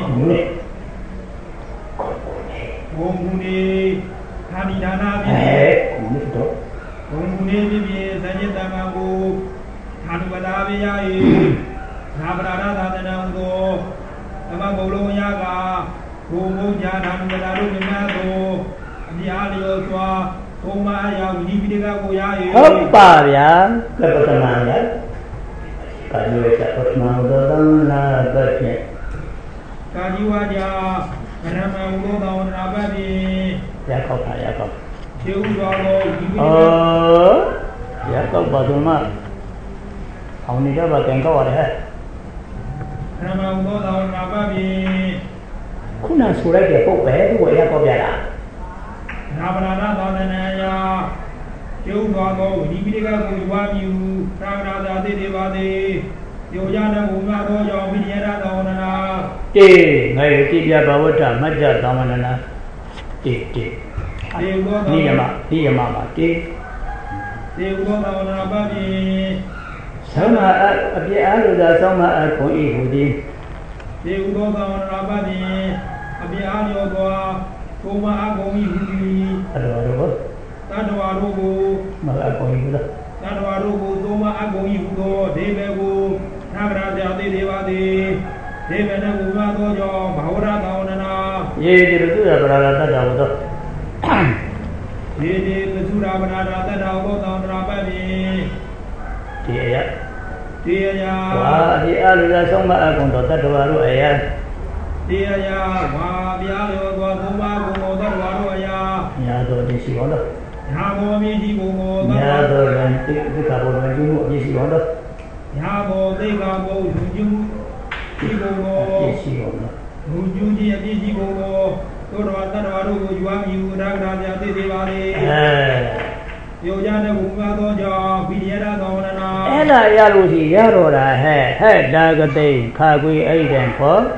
ဘုံမူနေသာနိဒါနာဖြင့်ဘုံတော့ဘုံမူနေဖြစ်ဖြစ်သံယတမံကိုသာနုပဒါဝေယ၏နာပရာဒသာသနာသောသမဘုံလုံးရကဘုံဘုံညာသာနုပဒါတို့မြတ်သောအမြာလျောစွာသုံးပါးအရာဝိနိပိဋကကိုရ၏ဟုတ်ပါဗျာကပ္ပတနာရကာယဝေချပထမသောသံလာပတ်ဖြင့်ကာကြီးဝါကြဗရမံဘုသောသာဝနာပတ်ဖြင့်ရခောက်တာရခောက်ခြေဥစွာသောဒီပိဋကအော်ရခောက်ပါတော့မှအောင်နေတော့ကံကောက်ရတယ်ဟဲ့ဗရမံဘုသောသာဝနာပတ်ဖြင့်ခုနဆိုလိုက်တဲ့ပုတ်ပဲသူ့ကိုရခောက်ပြတာနာဗရာဒသာသနာယခြေဥစွာသောဒီပိဋကကိုယူပါမည်ဟုသာဂရာသာသိသေးပါသည်ယောယနဘုံငါသောကြောင့်ဝိရိယသာဝနာတေငါရဲ့ကြည်ပြဘဝတ္တမัจจသာဝနာတေတေတေဘောနိယမနိယမမှာတေတေဘောသာဝနာပပိသမ္မာအပြည့်အားလို့သာသမ္မာအခွန်ဤဟူသည်တေဘောသာဝနာပပိအပြည့်အားလျောသောသုံးပါးအကုန်ဤဟူသည်အတော်တော်တတ္တဝါတို့ကိုမအကုန်ဤလားတတ္တဝါတို့ကိုသုံးပါးအကုန်ဤဟူသောဒေဘေကိုနာဂရာဇာတိဒေဝတိဒေဘေနဘုရားသောကြောင့်ဘာဝရသာဝနာယေတိပသုရပရာတတ္တဝသောယေတိပသုရပရာတတ္တဝသောသာဝနာပတ်ဖြင့်ဒီအယဒီအယဝါဒီအလူသာဆုံးမအကုန်သောတတ္တဝါတို့အယဒီအယဝါပြားလျောသောသုံးပါးကုန်သောတတ္တဝါတို့အယညာတော်တည်ရှိတော်ညာဘောမြည်ရှိကုန်သောညာတော်ရန်တိတိကဘောရန်ကျူးမှုအပြည့်ရှိတော်ညာဘောသိက္ခာဘုလူကျူးရှိကုန်သောအပြည့်ရှိတော်လူကျူးကြီးအပြည့်ရှိကုန်သောသောတော်တတ္တဝါတို့ကိုယူအပ်မြူရာဂရာပြသိသေးပါလေအဲယောကြတဲ့ဘုရားသောကြောင့်ဝိရိယသောဝနနာအဲ့ဒါရလို့ရှိရတော့တာဟဲ့ဟဲ့ဒါကတိခါကွေအဲ့တဲ့ခေါ်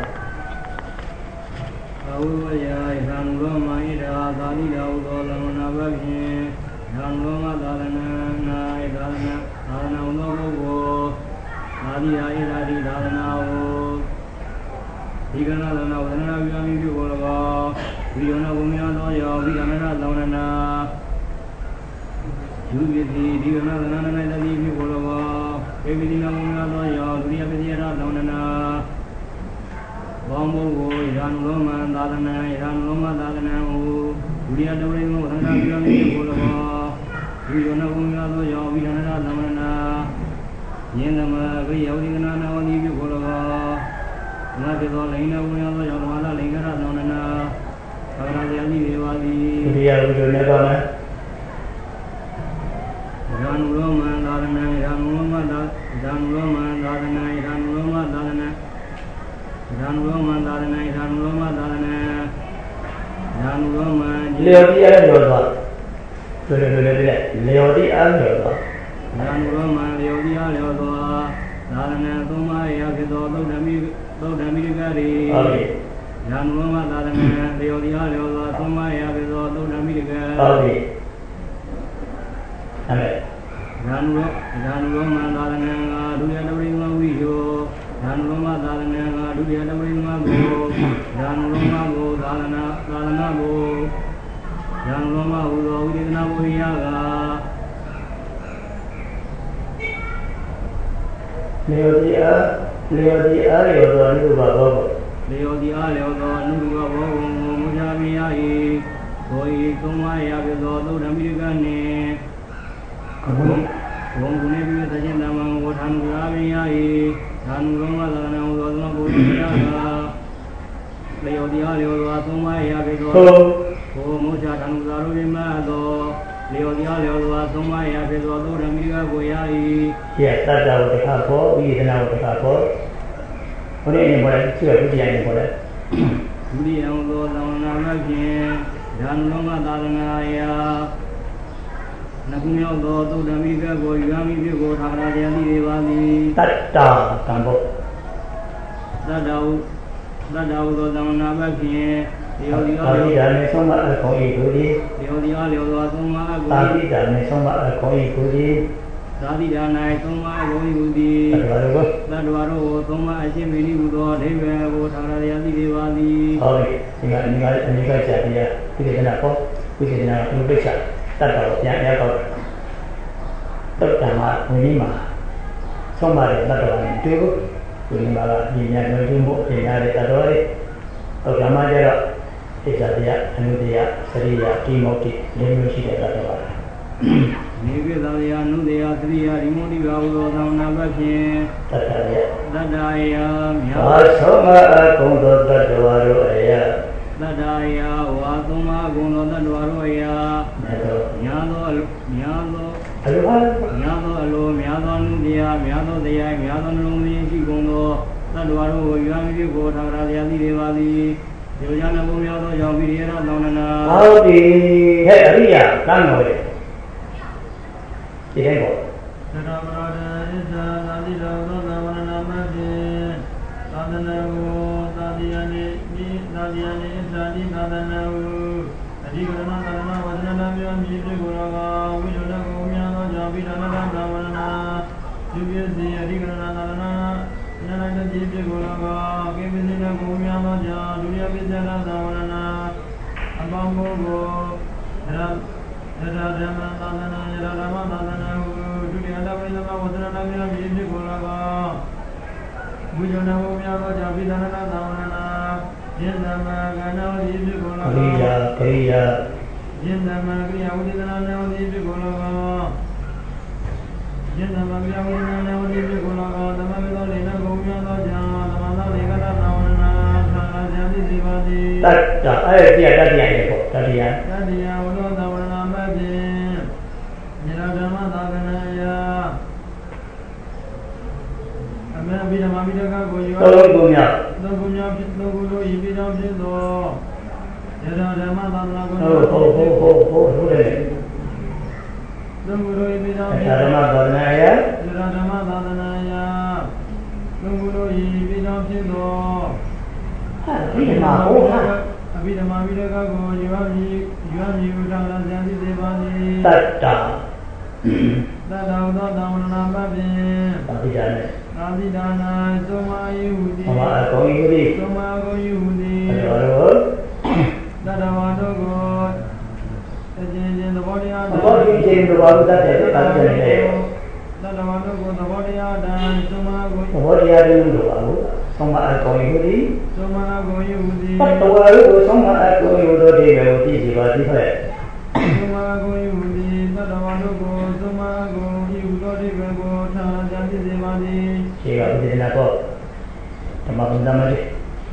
အဝိဝယသံဃောမဟိတာသာနိတာဟုသောသမဏဘဖြင့်သံဃောမသာသနာ၌သာသနာသာသနာသောပုဂ္ဂိုလ်သာတိဟာဣသာတိသာသနာဟုဒီကနာသနာဝဒနာဝိယမိပြုကို၎င်းวิโยนาบุญญาโตโยวิธรรมะตองนายุบิติดิวนานานานาติภิโกโลเอวิตินาบุญญาโตโยดุริยปิยะตองนาဘောင်းဘောကိုရန်လုံးမှသာသနာရန်လုံးမှသာသနာဟုဒုတိယတဝိမောသံဃာပြုမိကိုလောဒီယောနဘုံများသောယောဝိဒနာသမဏနာယင်းသမဂရိယောဒီကနာနာဝတိပြုကိုလောငါပြေသောလိန်နာဘုံများသောယောဓမ္မလာလိန်ကရသမဏနာသာရဇယတိဒေဝတိဒုတိယဝိဒနေကောမယ်ရန်လုံးမှသာသနာရန်လုံးမှသာရန်လုံးမှသာသနာရန်လုံးမှသာသနာဓာနုရောမန္တာရဏဓာနုရောမသာရဏဓာနုရောမလျော်တိအားလျော်သွားဆိုလိုလိုလေးလျော်တိအားလျော်သွားဓာနုရောမလျော်တိအားလျော်သွားသာရဏသုံးပါးရာဖြစ်သောသုဒ္ဓမိသုဒ္ဓမိကရီဟုတ်ပြီဓာနုရောမသာရဏလျော်တိအားလျော်သွားသုံးပါးရာဖြစ်သောသုဒ္ဓမိကရီဟုတ်ပြီအဲ့ဓာနုရောဓာနုရောမသာရဏဒုတိယတဝိမဝိယောဓာနုရောမသာရဏဒုတိယတဝိမကိုဓာနုရောမကိုသာရဏသာရဏကိုဓာနုရောမဟူသောဝိသေသနာဝိယကလေယောတိအားလေယောတိအားလေယောသောအနုဘဘောလေယောတိအားလေယောသောအနုဘဘောကိုမူချမိယ၏သောဤသုံးပါးရာပြသောသုဒ္ဓမိကနေဘုံဘုံကုနေပြုသခြင်းတမံဝထာနုရာမိယ၏ဓာနုရောမသာနာဟူသောသမဘုရားကလေယောတိအားလေယောသောသုံးပါးရာပြသောဘုံမူချဓာနုသာရုပိမသောလေယောတိအားလေယောသောသုံးပါးရာပြသောသုဒ္ဓမိကကိုရ၏ရဲ့တတ္တဝတ္တခဘောဝိသေသနာဝတ္တခဘောဘုရားရင်ပေါ်တယ်သူကဒုတိယရင်ပေါ်တယ်ဒုတိယသောသံဃာမဖြင့်ဓာနုရောမသာသနာယာနကုမြောက်သောသုဒ္ဓမိကကိုယူမိပြုကိုထာဝရတရားသိပါသည်တတ္တကံဘောတတ္တဟုတတ္တဟုသောသံဃာမဖြင့်ဒီယောဒီအားလျော်ဒါနဲ့ဆုံးမအခေါ်ဤကိုဒီဒီယောဒီအားလျော်သောသုံးပါးအကိုသာတိတာနဲ့ဆုံးမအခေါ်ဤကိုဒီသာတိတာ၌သုံးပါးအကိုဤကိုဒီတတ္တဝါတို့တတ္တဝါတို့သုံးပါးအရှင်မေလိဟုသောအဓိပ္ပာယ်ကိုထာဝရတရားသိပါသည်ဟုတ်ပြီဒီကအနိကအနိကကြတရားသိတဲ့နာပေါ့သိတဲ့နာအနုပိစ္ဆာတတ်တော်ပြန်ရတော့တုတ်တံမှာဝိနည်းမှာဆုံးမတဲ့တတ်တော်နဲ့တွေ့ဖို့ဝိနည်းမှာကညီညာညွှန်ပြမှုပြင်ရတဲ့တတ်တော်လေးတုတ်တံမှာကျတော့ဣဇာတရားအနုတရားစရိယာကိမောတိလေးမျိုးရှိတဲ့တတ်တော်ပါနေပြသာယအနုတရားစရိယာဒီမုတိဘာဝသောသံနာဘဖြင့်တတ္တယတတ္တယမြောက်ဆုံးမအကုံသောတတ္တဝါတို့အယတတ္တယဝါသုံးပါးကုံသောတတ္တဝါတို့အယညာသောညာသောအလိုညာသောအလိုများသောနုတရားများသောတရားများသောနှလုံးသွင်းရှိကုန်သောတတ္တဝါတို့ကိုရွာမိပြုကိုထာဝရတရားသိပါသည်ဒီလိုကြောင့်ဘုံများသောကြောင့်ပိရိယရသောနနာဟုတ်ပြီဟဲ့အရိယာတန်းတော်လေဒီတိုင်းပေါ့သတ္တမရဒေသသာတိတော်သောသမဏနာမဖြင့်သာသနာကိုသာတိယနိမိသာတိယနိဣသတိသာသနာကိုအဓိကရဏသာသနာဝဒနာနာမြေမြည်ပြုကိုရောဝိဇ္ဇနာကိုများသောကြောင့်ပိဋကနာသာဝနာပြုပြည့်စေအဓိကရဏသာသနာနာနာတည်ပြုကိုရောကိပ္ပစိနာကိုများသောကြောင့်ဒုတိယပိစ္ဆနာသာဝနာအပေါင်းကိုရရဓမ္မသာသနာရဓမ္မသာသနာကိုဒုတိယတပိသမဝဒနာနာမြေမြည်ပြုကိုရောဝိဇ္ဇနာကိုများသောကြောင့်ပိဋကနာသာဝနာယင်သမကနောဒီပြုကိုလောကရိယာကရိယာယင်သမကရိယာဝိသေသနာနောဒီပြုကိုလောကယင်သမကရိယာဝိသေသနာနောဒီပြုကိုလောကသမမေသောလေနဂုံများသောကြောင့်သမသောလေကတသဝနာသာရဇာတိစီပါတိတတ္တအဲ့ဒီတတ္တိယရေပေါ့တတ္တိယတတ္တိယဝလောသဝနာမဖြင့်ညရဓမ္မသာသနာယအမေဘိဓမ္မာမိတကကိုယောသောကုမြောက်သောကုမြောက်ဖြစ်သောကုတို့ဤပြီးတော်ဖြစ်သောယရဓမ္မသာသနာကိုဟုတ်ဟုတ်ဟုတ်ဟုတ်ဟုတ်ဟုတ်တယ်သောကုတို့ဤပြီးတော်ဖြစ်သောဓမ္မသာသနာယယရဓမ္မသာသနာယသောကုတို့ဤပြီးတော်ဖြစ်သောဟာဘိဓမ္မာဟုတ်ဟာအဘိဓမ္မာမိတကကိုယောမြည်ယောမြည်ဥဒ္ဒရာဇာတိစေပါသည်တတ္တတတ္တသောသံဝနာမဖြင့်ပါဠိတော်နဲ့သာတိဒါနာသုံးပါးယုတိသမာအကောယုတိသုံးပါးအကောယုတိအဲ့တော့တတ္တဝချင်းချင်းသဘောတရားသဘောချင်းချင်းသဘောတတ်တဲ့အာရုံနဲ့သတ္တဝါတို့ကိုသဘောတရားတိုင်းသုံးပါးကိုသဘောတရားတွေလို့ပါဘူးသုံးပါးအကောင်ယူသည်သုံးပါးကိုယူသည်သတ္တဝါတို့ကိုသုံးပါးအကောင်ယူတို့ဒီပဲကိုသိစီပါသည်ဖက်သုံးပါးကိုယူသည်သတ္တဝါတို့ကိုသုံးပါးကိုယူတို့ဒီပဲကိုထာကြံသိစေပါသည်ရှိကဥဒိနာတော့ဓမ္မပဒမတိ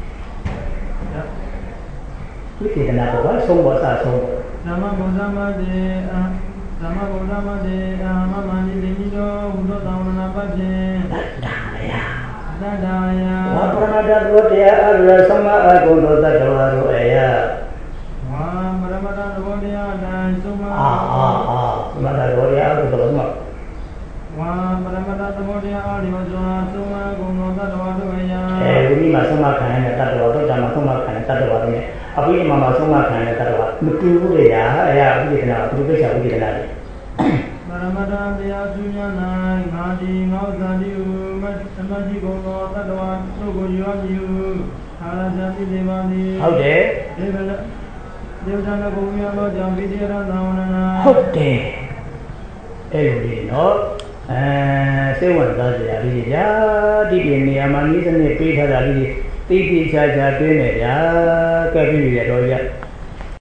ဝိသေသနာတော့ဆုံးဘောစာဆုံးဓမ္မဗုဒ္ဓမတေအာဓမ္မဗုဒ္ဓမတေအာမမန္တိလိညိတောဟူသောသာဝနာပတ်ဖြင့်တတ္တာယတတ္တာယဝါပရမတ္တသောတရားအရသမအကုသောတတ္တဝါတို့အယဝါပရမတ္တသောတရားတိုင်းသမအာအာအာသမတ္တသောတရားတို့တော့မှာဝါပရမတ္တသောတရားအရိယဇောသမအကုသောတတ္တဝါတို့အယအဲဝိနိမသမခံရတဲ့တတ္တဝါတို့ဓမ္မသမခံတဲ့တတ္တဝါတို့ ਨੇ အပိမမသမခံတဲ့တတ္တဝါမတူဘူးလေရာအရာဥပဒေနာဘုဒ္ဓဆရာဥပဒေနာလေပရမတ္တတရားသူညာ၌ငါဒီငေါဇာတိဟုမတ္တမတိဘုံသောတတ္တဝါတို့ကိုယူအပ်ယူအာရဇာတိနေပါသည်ဟုတ်တယ်ဒီကနေ့ဒေဝတာနဘုံများသောကြောင့်ပိတိရသာဝနနာဟုတ်တယ်အဲ့လိုလေနော်အဲစိတ်ဝင်စားစရာလေးဗျာဒီပြင်နေရာမှာဤစနစ်ပေးထားတာလေးတိတိကျကျတွင်းနေဗျာကဲပြီးရတော့ဗျ